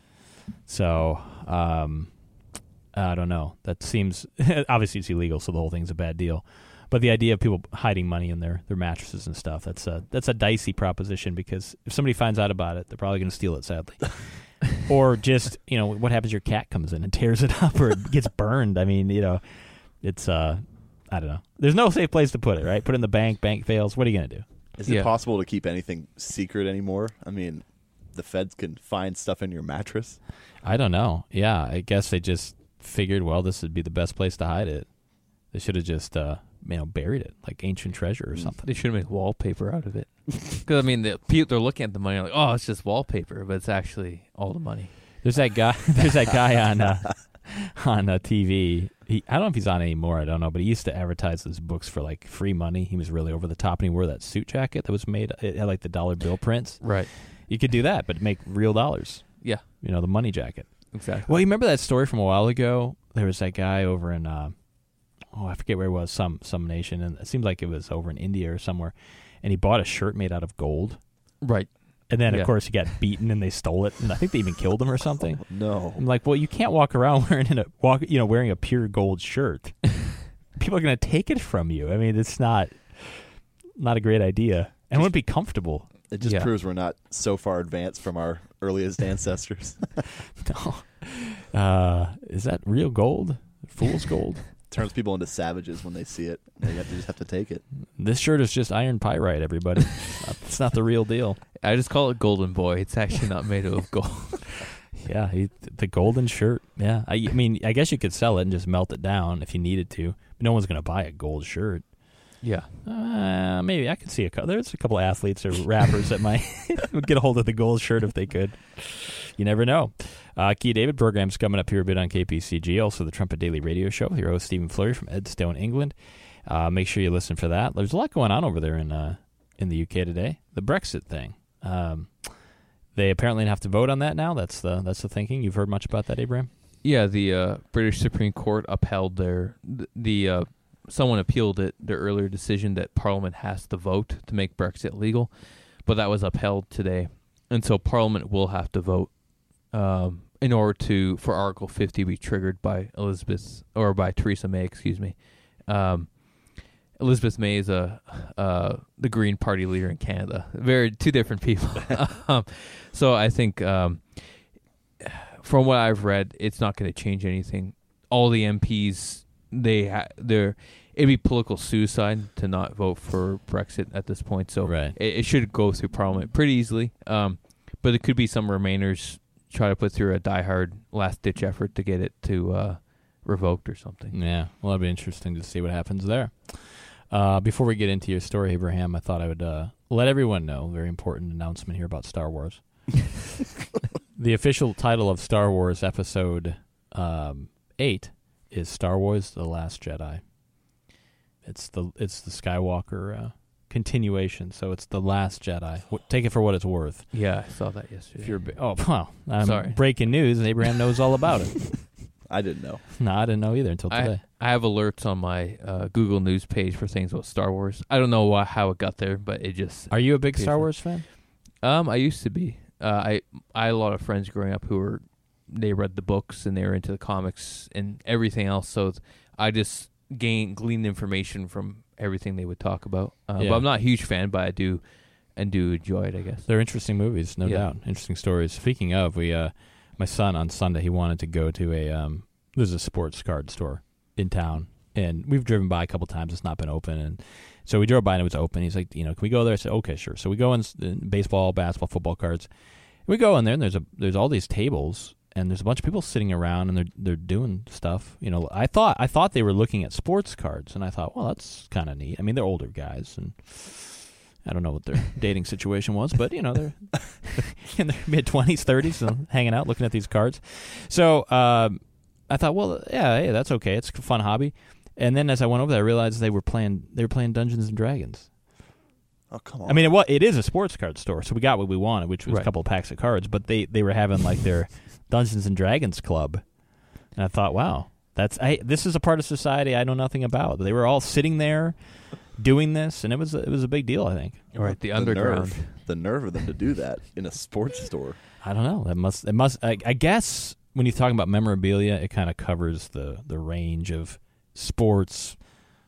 So um, I don't know. That seems, obviously it's illegal, so the whole thing's a bad deal. But the idea of people hiding money in their, their mattresses and stuff, that's a, that's a dicey proposition, because if somebody finds out about it, they're probably going to steal it, sadly. Or just, you know, what happens if your cat comes in and tears it up or it gets burned? I mean, you know, it's, uh, I don't know. There's no safe place to put it, right? Put it in the bank, bank fails. What are you going to do? Is yeah. it possible to keep anything secret anymore? I mean, the feds can find stuff in your mattress? I don't know. Yeah, I guess they just figured, well, this would be the best place to hide it. They should have just, uh, you know, buried it like ancient treasure or something. They should have made wallpaper out of it. Because, I mean, the people, they're looking at the money like, oh, it's just wallpaper, but it's actually all the money. There's that guy. There's that guy on uh, on uh, T V. He, I don't know if he's on anymore. I don't know, but he used to advertise his books for like free money. He was really over the top, and he wore that suit jacket that was made. It had like the dollar bill prints. Right. You could do that, but make real dollars. Yeah. You know, the money jacket. Exactly. Well, you remember that story from a while ago? There was that guy over in, uh, oh, I forget where it was, some some nation, and it seemed like it was over in India or somewhere, and he bought a shirt made out of gold. Right. And then, yeah. of course, he got beaten, and they stole it, and I think they even killed him or something. Oh, no. I'm like, well, you can't walk around wearing a walk, you know, wearing a pure gold shirt. people are going to take it from you. I mean, it's not not a great idea. And it wouldn't be comfortable. It just Yeah. proves we're not so far advanced from our earliest ancestors. No. Uh, is that real gold? Fool's gold? Turns people into savages when they see it. They have to just have to take it. This shirt is just iron pyrite, everybody. It's not the real deal. I just call it Golden Boy. It's actually not made of gold. Yeah, he, the golden shirt. Yeah, I, I mean, I guess you could sell it and just melt it down if you needed to. But no one's going to buy a gold shirt. Yeah. Uh, maybe I could see a couple. There's a couple athletes or rappers that might would get a hold of the gold shirt if they could. You never know. Uh, Key David program's coming up here a bit on K P C G. Also, the Trumpet Daily Radio Show with your host Stephen Fleury from Edstone, England. Uh, make sure you listen for that. There's a lot going on over there in uh, in the U K today. The Brexit thing. Um, they apparently have to vote on that now. That's the that's the thinking. You've heard much about that, Abraham? Yeah, the uh, British Supreme Court upheld their the, the uh, someone appealed it their earlier decision that Parliament has to vote to make Brexit legal, but that was upheld today, and so Parliament will have to vote um, in order to for Article fifty to be triggered by Elizabeth or by Theresa May. Excuse me. Um, Elizabeth May is a uh, the Green Party leader in Canada. Very two different people. um, so I think. Um, From what I've read, it's not going to change anything. All the M Ps, they ha- they're it'd be political suicide to not vote for Brexit at this point. So Right. it, it should go through Parliament pretty easily. Um, but it could be some Remainers try to put through a diehard last-ditch effort to get it to uh, revoked or something. Yeah, well, that'd be interesting to see what happens there. Uh, before we get into your story, Abraham, I thought I would uh, let everyone know, very important announcement here about Star Wars. The official title of Star Wars Episode um, eight is Star Wars: The Last Jedi. It's the it's the Skywalker uh, continuation, so it's The Last Jedi. W- take it for what it's worth. Yeah, I saw that yesterday. If you're bi- oh well, um, Sorry. breaking news. Abraham knows all about it. I didn't know. No, I didn't know either until today. I, I have alerts on my uh, Google News page for things about Star Wars. I don't know why, how it got there, but it just... Are you a big Star Appears- Wars fan? Um, I used to be. Uh, I I had a lot of friends growing up who were they read the books and they were into the comics and everything else. So I just gained gleaned information from everything they would talk about. Uh, Yeah. But I'm not a huge fan, but I do and do enjoy it, I guess. They're interesting movies, no Yeah. doubt. Interesting stories. Speaking of, we uh, my son on Sunday he wanted to go to a um, there's a sports card store in town, and we've driven by a couple times. It's not been open, and so we drove by and it was open. He's like, you know, can we go there? I said, okay, sure. So we go in, in baseball, basketball, football cards. We go in there and there's a there's all these tables and there's a bunch of people sitting around and they're they're doing stuff. You know, I thought I thought they were looking at sports cards, and I thought, well, that's kind of neat. I mean, they're older guys, and I don't know what their dating situation was, but you know, they're in their mid twenties, thirties, and hanging out, looking at these cards. So um, I thought, well, yeah, hey, that's okay. It's a fun hobby. And then as I went over there, I realized they were playing they were playing Dungeons and Dragons. Oh, come on. I mean, it, wa- it is a sports card store, so we got what we wanted, which was Right. a couple of packs of cards. But they, they were having like their Dungeons and Dragons club, and I thought, wow, that's I, this is a part of society I know nothing about. They were all sitting there doing this, and it was a, it was a big deal. I think. All right, the, the underground. nerve, the nerve of them to do that in a sports store. I don't know. That must it must. I, I guess when you're talking about memorabilia, it kind of covers the the range of sports,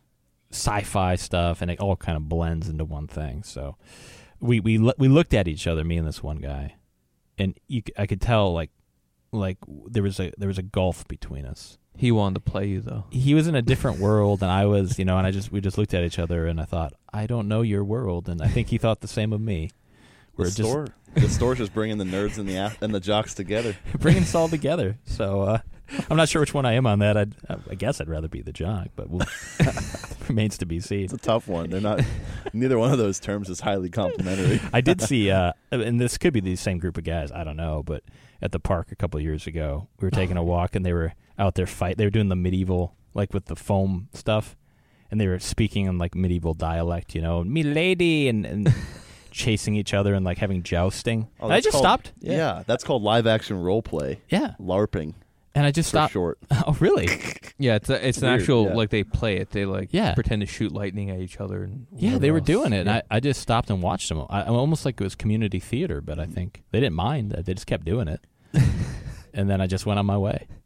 sci-fi stuff, and it all kind of blends into one thing. So we we lo- we looked at each other, me and this one guy, and you, c- I could tell like like there was a there was a gulf between us. He wanted to play you, though. He was in a different world than I was, you know, and I just we just looked at each other, and I thought, I don't know your world, and I think he thought the same of me. The We're just store, the store's just bringing the nerds and the ath- and the jocks together. bringing us all together. So uh, I'm not sure which one I am on that. I'd, I guess I'd rather be the jock, but we'll, remains to be seen. It's a tough one. They're not. Neither one of those terms is highly complimentary. I did see, uh, and this could be the same group of guys. I don't know, but at the park a couple of years ago, we were taking a walk, and they were out there fight. They were doing the medieval, like with the foam stuff, and they were speaking in like medieval dialect, you know, "me lady," and. and chasing each other and like having jousting. Oh, And I that's just called- stopped. Yeah. that's called live action role play. Yeah. LARPing And I just for stopped. short. Oh, really? Yeah, it's a, it's an Weird, actual, yeah. like, they play it. They, like, Yeah. pretend to shoot lightning at each other. And Yeah, whatever they were else. doing it. And Yeah. I, I just stopped and watched them. I, I'm almost like it was community theater, but I think they didn't mind. They just kept doing it. And then I just went on my way.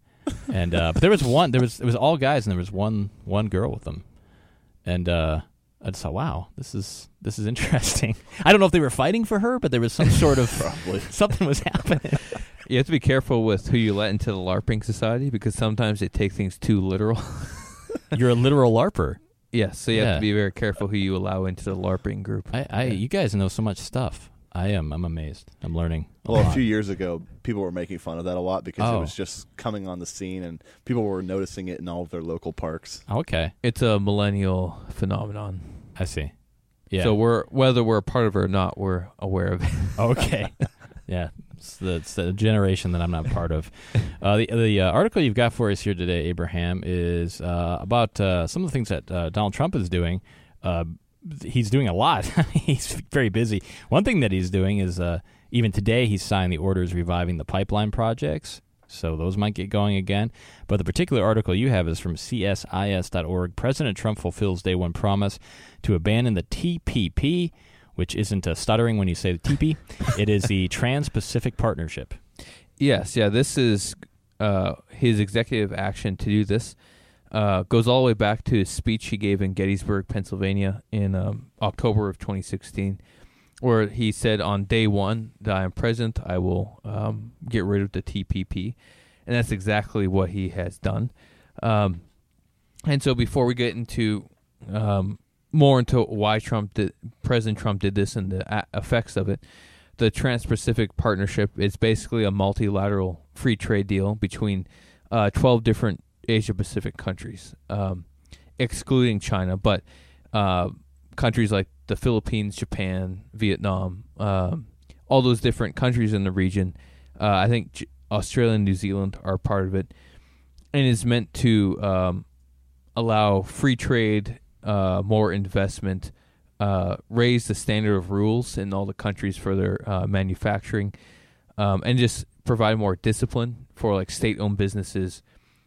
And uh, but there was one. There was it was all guys, and there was one one girl with them. And uh, I just thought, wow, this is this is interesting. I don't know if they were fighting for her, but there was some sort of Probably. something was happening. You have to be careful with who you let into the LARPing society because sometimes they take things too literal. You're a literal LARPer. Yes, so you Yeah. have to be very careful who you allow into the LARPing group. I, I you guys know so much stuff. I am. I'm amazed. I'm learning. A Well, a lot. few years ago, people were making fun of that a lot because Oh. it was just coming on the scene, and people were noticing it in all of their local parks. Okay, It's a millennial phenomenon. I see. Yeah. So we're whether we're a part of it or not, we're aware of it. Okay. Yeah. It's the, it's the generation that I'm not part of. Uh, the the uh, article you've got for us here today, Abraham, is uh, about uh, some of the things that uh, Donald Trump is doing. Uh, he's doing a lot. He's very busy. One thing that he's doing is uh, even today he's signed the orders reviving the pipeline projects. So those might get going again. But the particular article you have is from C S I S dot org. President Trump fulfills day one promise to abandon the T P P, which isn't uh, stuttering when you say the T P. It is the Trans-Pacific Partnership. Yes, yeah, this is uh, his executive action to do this. Uh, goes all the way back to his speech he gave in Gettysburg, Pennsylvania in um, October of twenty sixteen, where he said on day one that I am president, I will um, get rid of the T P P. And that's exactly what he has done. Um, and so before we get into um, more into why Trump did, President Trump did this and the a- effects of it, the Trans-Pacific Partnership is basically a multilateral free trade deal between uh, twelve different Asia-Pacific countries, um, excluding China, but uh, countries like the Philippines, Japan, Vietnam, um, all those different countries in the region. Uh, I think J- Australia and New Zealand are part of it, and is meant to um, allow free trade, uh, more investment, uh, raise the standard of rules in all the countries for their uh, manufacturing, um, and just provide more discipline for like state-owned businesses,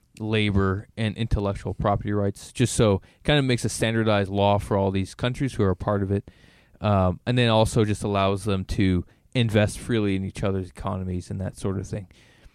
labor, and intellectual property rights, just so it kind of makes a standardized law for all these countries who are a part of it, um, and then also just allows them to invest freely in each other's economies and that sort of thing.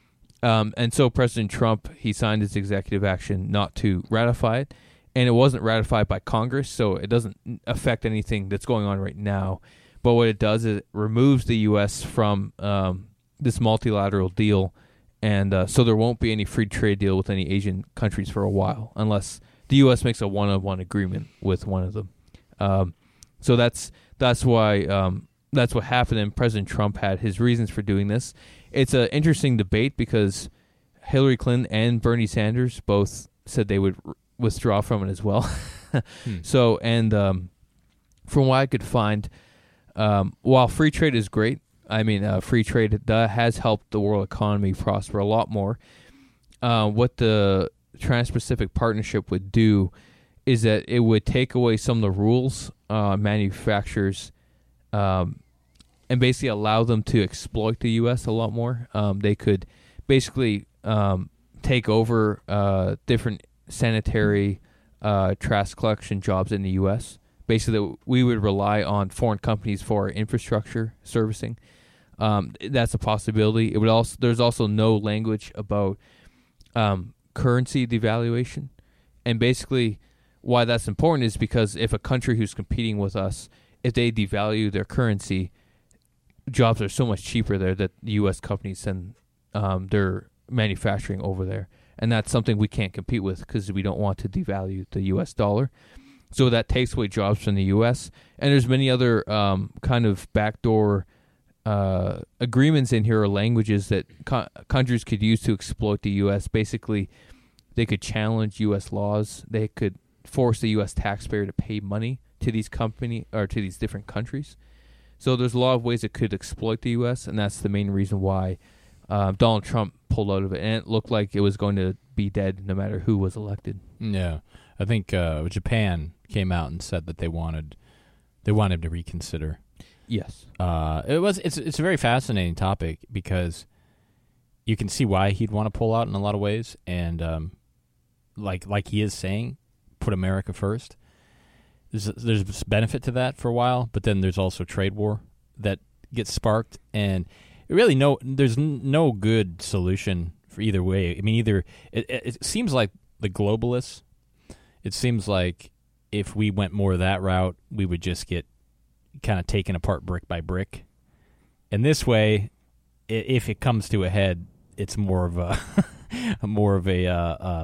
Um, and so President Trump, he signed his executive action not to ratify it, and it wasn't ratified by Congress, so it doesn't affect anything that's going on right now. But what it does is it removes the U S from um, this multilateral deal, and uh, so there won't be any free trade deal with any Asian countries for a while, unless the U S makes a one-on-one agreement with one of them. Um, so that's that's why um, that's what happened, and President Trump had his reasons for doing this. It's an interesting debate because Hillary Clinton and Bernie Sanders both said they would r- withdraw from it as well. hmm. So, and um, from what I could find, um, while free trade is great, I mean, uh, free trade uh, has helped the world economy prosper a lot more. Uh, what the Trans-Pacific Partnership would do is that it would take away some of the rules uh, manufacturers um, and basically allow them to exploit the U S a lot more. Um, they could basically um, take over uh, different sanitary uh, trash collection jobs in the U S. Basically, we would rely on foreign companies for our infrastructure servicing. Um, that's a possibility. It would also there's also no language about um, currency devaluation, and basically why that's important is because if a country who's competing with us, if they devalue their currency, jobs are so much cheaper there that U S companies send um, their manufacturing over there, and that's something we can't compete with because we don't want to devalue the U S dollar. So that takes away jobs from the U S, and there's many other um, kind of backdoor uh, agreements in here or languages that co- countries could use to exploit the U S. Basically, they could challenge U S laws. They could force the U S taxpayer to pay money to these company or to these different countries. So there's a lot of ways it could exploit the U S, and that's the main reason why uh, Donald Trump pulled out of it. And it looked like it was going to be dead no matter who was elected. Yeah, I think uh, Japan came out and said that they wanted they wanted him to reconsider. Yes. Uh, it was it's it's a very fascinating topic because you can see why he'd want to pull out in a lot of ways, and um, like like he is saying, put America first. There's there's benefit to that for a while, but then there's also trade war that gets sparked, and really no there's n- no good solution for for either way. I mean, either it, it, it seems like the globalists. It seems like if we went more that route, we would just get kind of taken apart brick by brick. And this way, if it comes to a head, it's more of a more of a uh, uh,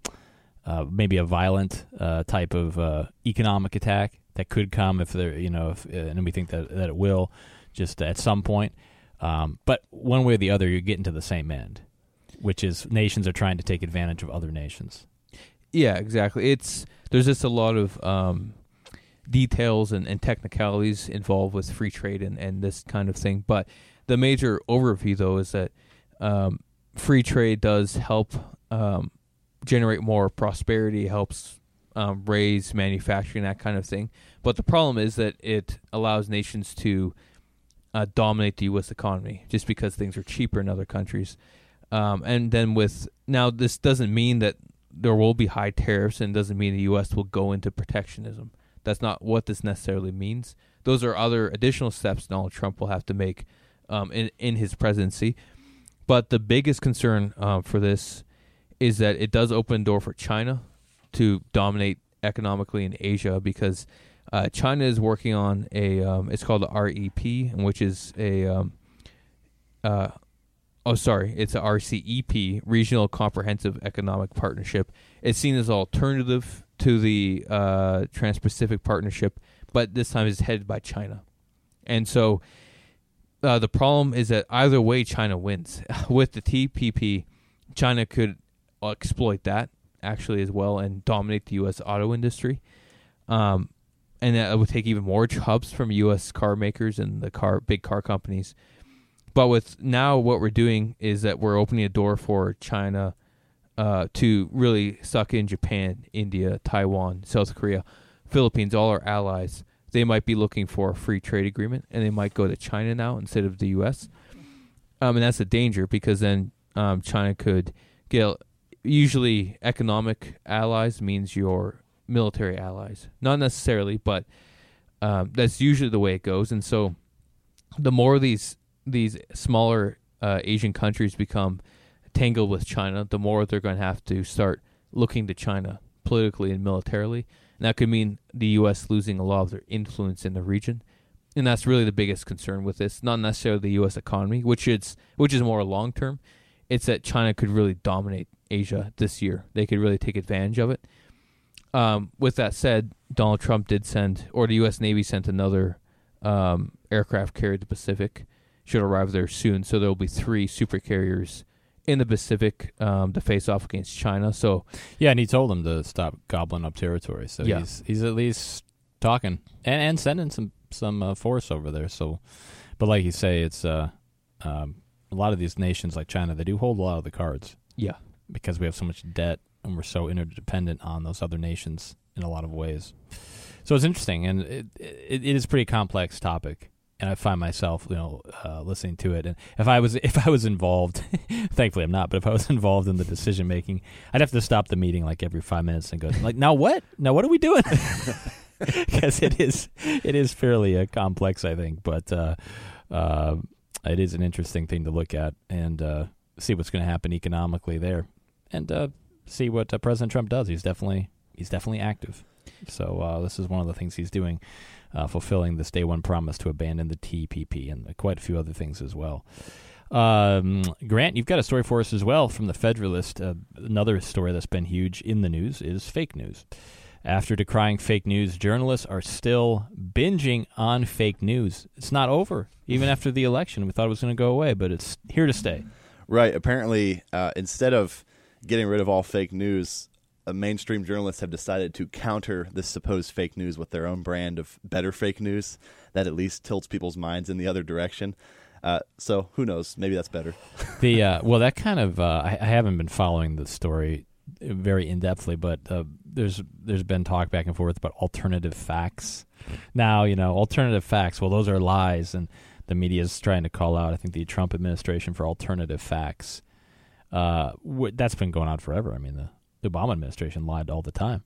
uh, maybe a violent uh, type of uh, economic attack that could come if there, you know, if, uh, and we think that that it will, just at some point. Um, but one way or the other, you're getting to the same end, which is nations are trying to take advantage of other nations. Yeah, exactly. It's there's just a lot of um, details and, and technicalities involved with free trade and, and this kind of thing. But the major overview, though, is that um, free trade does help um, generate more prosperity, helps um, raise manufacturing, that kind of thing. But the problem is that it allows nations to uh, dominate the U S economy just because things are cheaper in other countries. Um, and then with now, this doesn't mean that there will be high tariffs, and doesn't mean the U S will go into protectionism. That's not what this necessarily means. Those are other additional steps Donald Trump will have to make um, in, in his presidency. But the biggest concern uh, for this is that it does open the door for China to dominate economically in Asia, because uh, China is working on a, um, it's called the R E P, which is a, um, uh, oh, sorry, it's a R C E P, Regional Comprehensive Economic Partnership. It's seen as an alternative to the uh, Trans-Pacific Partnership, but this time it's headed by China. And so uh, the problem is that either way China wins. With the T P P, China could exploit that actually as well and dominate the U S auto industry. Um, and that would take even more jobs from U S car makers and the car big car companies. But with now what we're doing is that we're opening a door for China uh, to really suck in Japan, India, Taiwan, South Korea, Philippines, all our allies. They might be looking for a free trade agreement, and they might go to China now instead of the U S. Um, and that's a danger, because then um, China could get, usually economic allies means your military allies. Not necessarily, but um, that's usually the way it goes. And so the more these these smaller uh, Asian countries become tangled with China, the more they're going to have to start looking to China politically and militarily. And that could mean the U S losing a lot of their influence in the region. And that's really the biggest concern with this. Not necessarily the U S economy, which is, which is more long-term. It's that China could really dominate Asia this year. They could really take advantage of it. Um, with that said, Donald Trump did send, or the U S Navy sent another um, aircraft carrier to the Pacific. Should arrive there soon. So there will be three super carriers in the Pacific um, to face off against China. So yeah, and he told them to stop gobbling up territory. So yeah. he's he's at least talking and, and sending some some uh, force over there. So, but like you say, it's uh, um, a lot of these nations like China, they do hold a lot of the cards. Yeah, because we have so much debt and we're so interdependent on those other nations in a lot of ways. So it's interesting, and it it, it is a pretty complex topic. And I find myself, you know, uh, listening to it. And if I was, if I was involved, thankfully I'm not. But if I was involved in the decision making, I'd have to stop the meeting like every five minutes and go, like, now what? Now what are we doing? Because it is, it is fairly uh, complex, I think. But uh, uh, it is an interesting thing to look at and uh, see what's going to happen economically there, and uh, see what uh, President Trump does. He's definitely, he's definitely active. So uh, this is one of the things he's doing. Uh, fulfilling this day one promise to abandon the T P P and quite a few other things as well. Um, Grant, you've got a story for us as well from the Federalist. Uh, another story that's been huge in the news is fake news. After decrying fake news, journalists are still binging on fake news. It's not over, even after the election. We thought it was going to go away, but it's here to stay. Right. Apparently, uh, instead of getting rid of all fake news, Uh, mainstream journalists have decided to counter this supposed fake news with their own brand of better fake news that at least tilts people's minds in the other direction. Uh, so who knows? Maybe that's better. the uh, well, that kind of uh, I, I haven't been following the story very in depthly, but uh, there's there's been talk back and forth about alternative facts. Now, you know, alternative facts. Well, those are lies, and the media is trying to call out, I think, the Trump administration for alternative facts. Uh, wh- that's been going on forever. I mean, the The Obama administration lied all the time.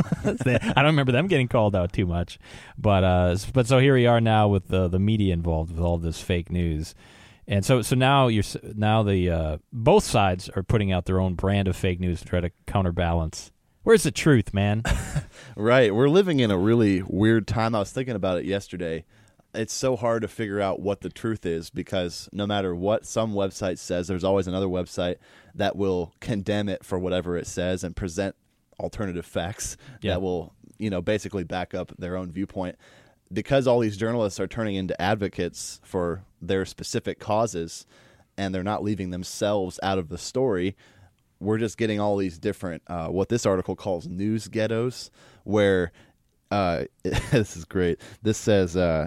I don't remember them getting called out too much, but uh, but so here we are now with the the media involved with all this fake news, And so, so now you're s- now the uh, both sides are putting out their own brand of fake news to try to counterbalance. Where's the truth, man? Right. We're living in a really weird time. I was thinking about it yesterday. It's so hard to figure out what the truth is because no matter what some website says, there's always another website that will condemn it for whatever it says and present alternative facts Yeah. that will, you know, basically back up their own viewpoint. Because all these journalists are turning into advocates for their specific causes and they're not leaving themselves out of the story, we're just getting all these different, uh, what this article calls news ghettos, where uh, this is great. This says, uh,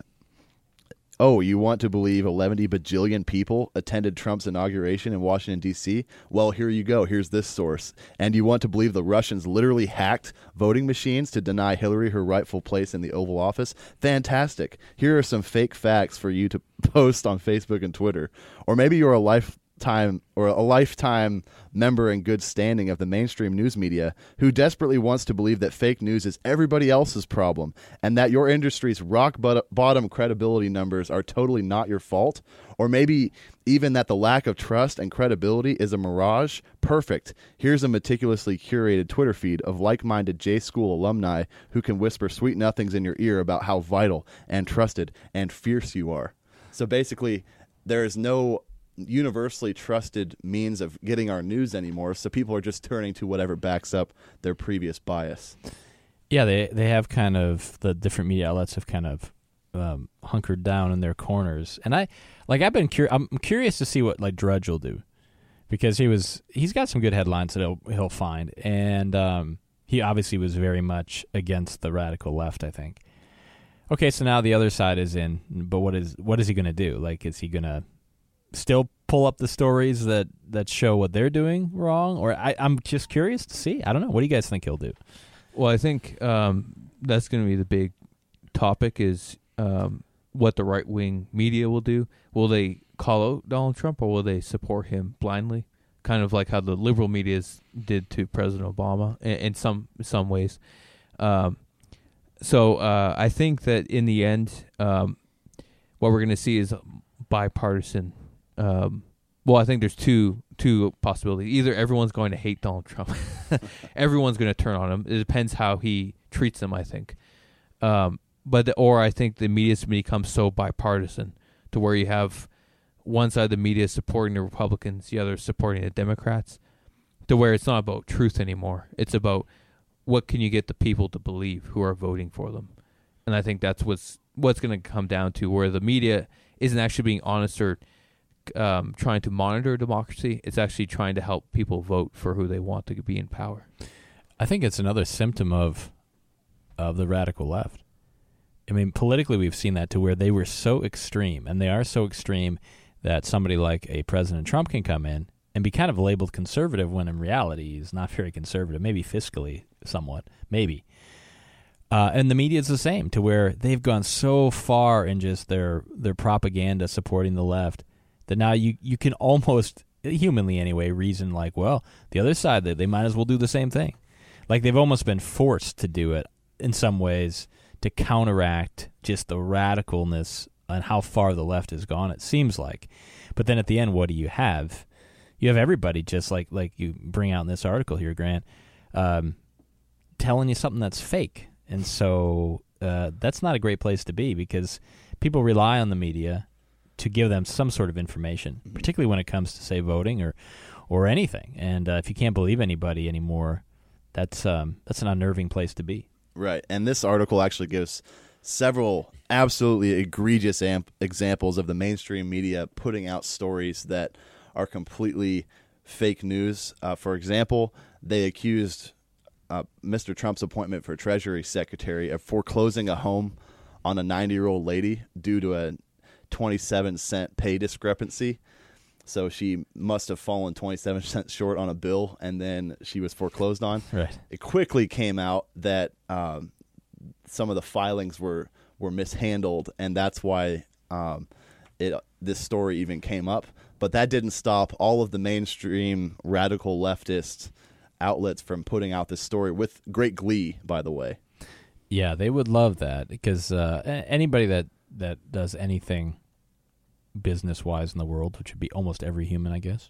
oh, you want to believe eleven bajillion people attended Trump's inauguration in Washington, D C? Well, here you go. Here's this source. And you want to believe the Russians literally hacked voting machines to deny Hillary her rightful place in the Oval Office? Fantastic. Here are some fake facts for you to post on Facebook and Twitter. Or maybe you're a lifetime or a lifetime member in good standing of the mainstream news media who desperately wants to believe that fake news is everybody else's problem and that your industry's rock bot- bottom credibility numbers are totally not your fault, or maybe even that the lack of trust and credibility is a mirage. Perfect. Here's a meticulously curated Twitter feed of like-minded J-School alumni who can whisper sweet nothings in your ear about how vital and trusted and fierce you are. So basically, there is no universally trusted means of getting our news anymore, so people are just turning to whatever backs up their previous bias. Yeah, they they have kind of, the different media outlets have kind of um, hunkered down in their corners. And I, like, I've been curious, I'm curious to see what, like, Drudge will do. Because he was, he's got some good headlines that he'll, he'll find. And um, he obviously was very much against the radical left, I think. Okay, so now the other side is in, but what is what is he going to do? Like, is he going to still pull up the stories that, that show what they're doing wrong? Or I, I'm just curious to see. I don't know. What do you guys think he'll do? Well, I think um, that's going to be the big topic is um, what the right-wing media will do. Will they call out Donald Trump or will they support him blindly? Kind of like how the liberal media did to President Obama in, in some some ways. Um, so uh, I think that in the end, um, what we're going to see is bipartisan. Um, well, I think there's two two possibilities. Either everyone's going to hate Donald Trump, everyone's going to turn on him. It depends how he treats them, I think. Um, but the, or I think the media's going to become so bipartisan to where you have one side of the media supporting the Republicans, the other supporting the Democrats, to where it's not about truth anymore. It's about what can you get the people to believe who are voting for them. And I think that's what's what's going to come down to, where the media isn't actually being honest or um, trying to monitor democracy. It's actually trying to help people vote for who they want to be in power. I think it's another symptom of of the radical left. I mean, politically, we've seen that to where they were so extreme, and they are so extreme that somebody like a President Trump can come in and be kind of labeled conservative when in reality he's not very conservative, maybe fiscally somewhat, maybe. Uh, and the media is the same, to where they've gone so far in just their their propaganda supporting the left that now you, you can almost, humanly anyway, reason like, well, the other side, they, they might as well do the same thing. Like they've almost been forced to do it in some ways to counteract just the radicalness and how far the left has gone, it seems like. But then at the end, what do you have? You have everybody, just like like you bring out in this article here, Grant, um, telling you something that's fake. And so uh, that's not a great place to be, because people rely on the media to give them some sort of information, particularly when it comes to, say, voting or or anything. And uh, if you can't believe anybody anymore, that's um, that's an unnerving place to be. Right. And this article actually gives several absolutely egregious amp- examples of the mainstream media putting out stories that are completely fake news. Uh, for example, they accused uh, Mister Trump's appointment for Treasury Secretary of foreclosing a home on a ninety-year-old lady due to a twenty-seven cent pay discrepancy. So she must have fallen twenty-seven cents short on a bill, and then she was foreclosed on. Right. It quickly came out that um, some of the filings were, were mishandled, and that's why um, it this story even came up. But that didn't stop all of the mainstream radical leftist outlets from putting out this story with great glee, by the way. Yeah, they would love that, because uh, anybody that, that does anything business-wise in the world, which would be almost every human, I guess.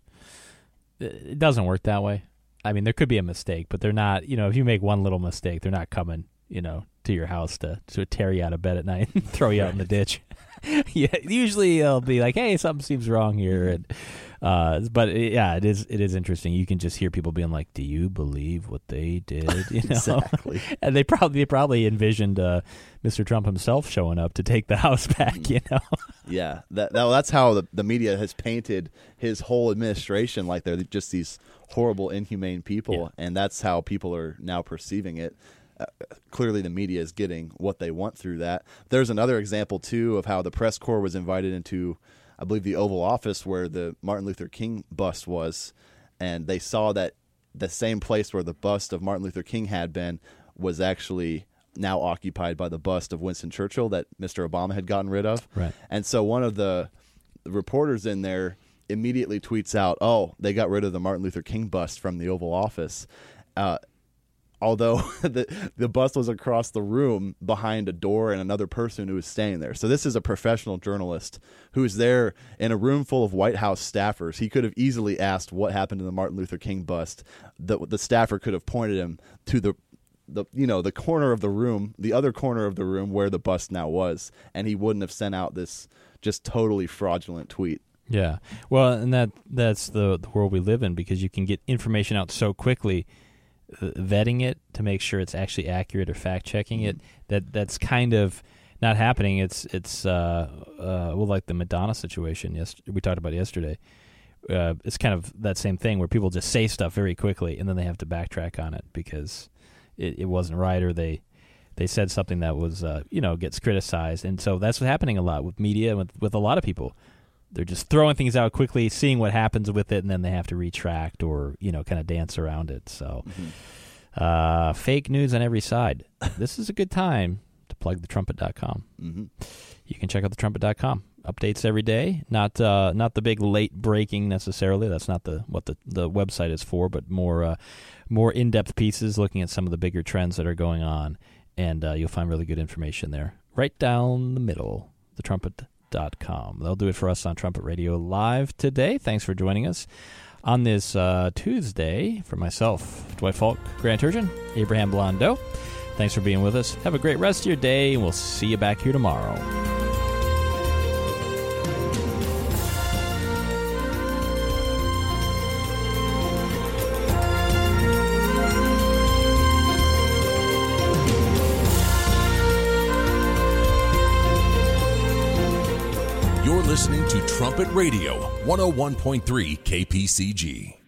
It doesn't work that way. I mean, there could be a mistake, but they're not, you know, if you make one little mistake, they're not coming, you know, to your house to, to tear you out of bed at night and throw you out in the ditch. Yeah, usually they'll be like, hey, something seems wrong here. And, uh, but it, yeah, it is it is interesting. You can just hear people being like, do you believe what they did? You know? Exactly. And they probably they probably envisioned uh, Mister Trump himself showing up to take the House back, you know? Yeah, that, that that's how the, the media has painted his whole administration, like they're just these horrible, inhumane people, yeah. And that's how people are now perceiving it. Uh, clearly the media is getting what they want through that. There's another example, too, of how the press corps was invited into, I believe, the Oval Office where the Martin Luther King bust was, and they saw that the same place where the bust of Martin Luther King had been was actually now occupied by the bust of Winston Churchill that Mister Obama had gotten rid of. Right. And so one of the reporters in there immediately tweets out, oh, they got rid of the Martin Luther King bust from the Oval Office. Uh Although the the bust was across the room behind a door and another person who was staying there. So this is a professional journalist who is there in a room full of White House staffers. He could have easily asked what happened to the Martin Luther King bust. The the staffer could have pointed him to the the you know the corner of the room, the other corner of the room where the bust now was, and he wouldn't have sent out this just totally fraudulent tweet. Yeah. Well, and that that's the, the world we live in, because you can get information out so quickly. Vetting it to make sure it's actually accurate or fact checking it, that that's kind of not happening. It's it's uh, uh, well, like the Madonna situation. Yes, we talked about yesterday. Uh, it's kind of that same thing where people just say stuff very quickly and then they have to backtrack on it because it, it wasn't right, or they they said something that was uh, you know gets criticized, and so that's what's happening a lot with media, with with a lot of people. They're just throwing things out quickly, seeing what happens with it, and then they have to retract or, you know, kind of dance around it. So, mm-hmm. uh, fake news on every side. This is a good time to plug the trumpet dot com. Mm-hmm. You can check out the trumpet dot com. Updates every day. Not uh, not the big late breaking necessarily. That's not the what the, the website is for, but more uh, more in-depth pieces looking at some of the bigger trends that are going on. And uh, you'll find really good information there. Right down the middle, the trumpet dot com. They'll do it for us on Trumpet Radio Live today. Thanks for joining us on this uh, Tuesday. For myself, Dwight Falk, Grant Turgeon, Abraham Blondeau. Thanks for being with us. Have a great rest of your day, and we'll see you back here tomorrow. You're listening to Trumpet Radio, one oh one point three K P C G.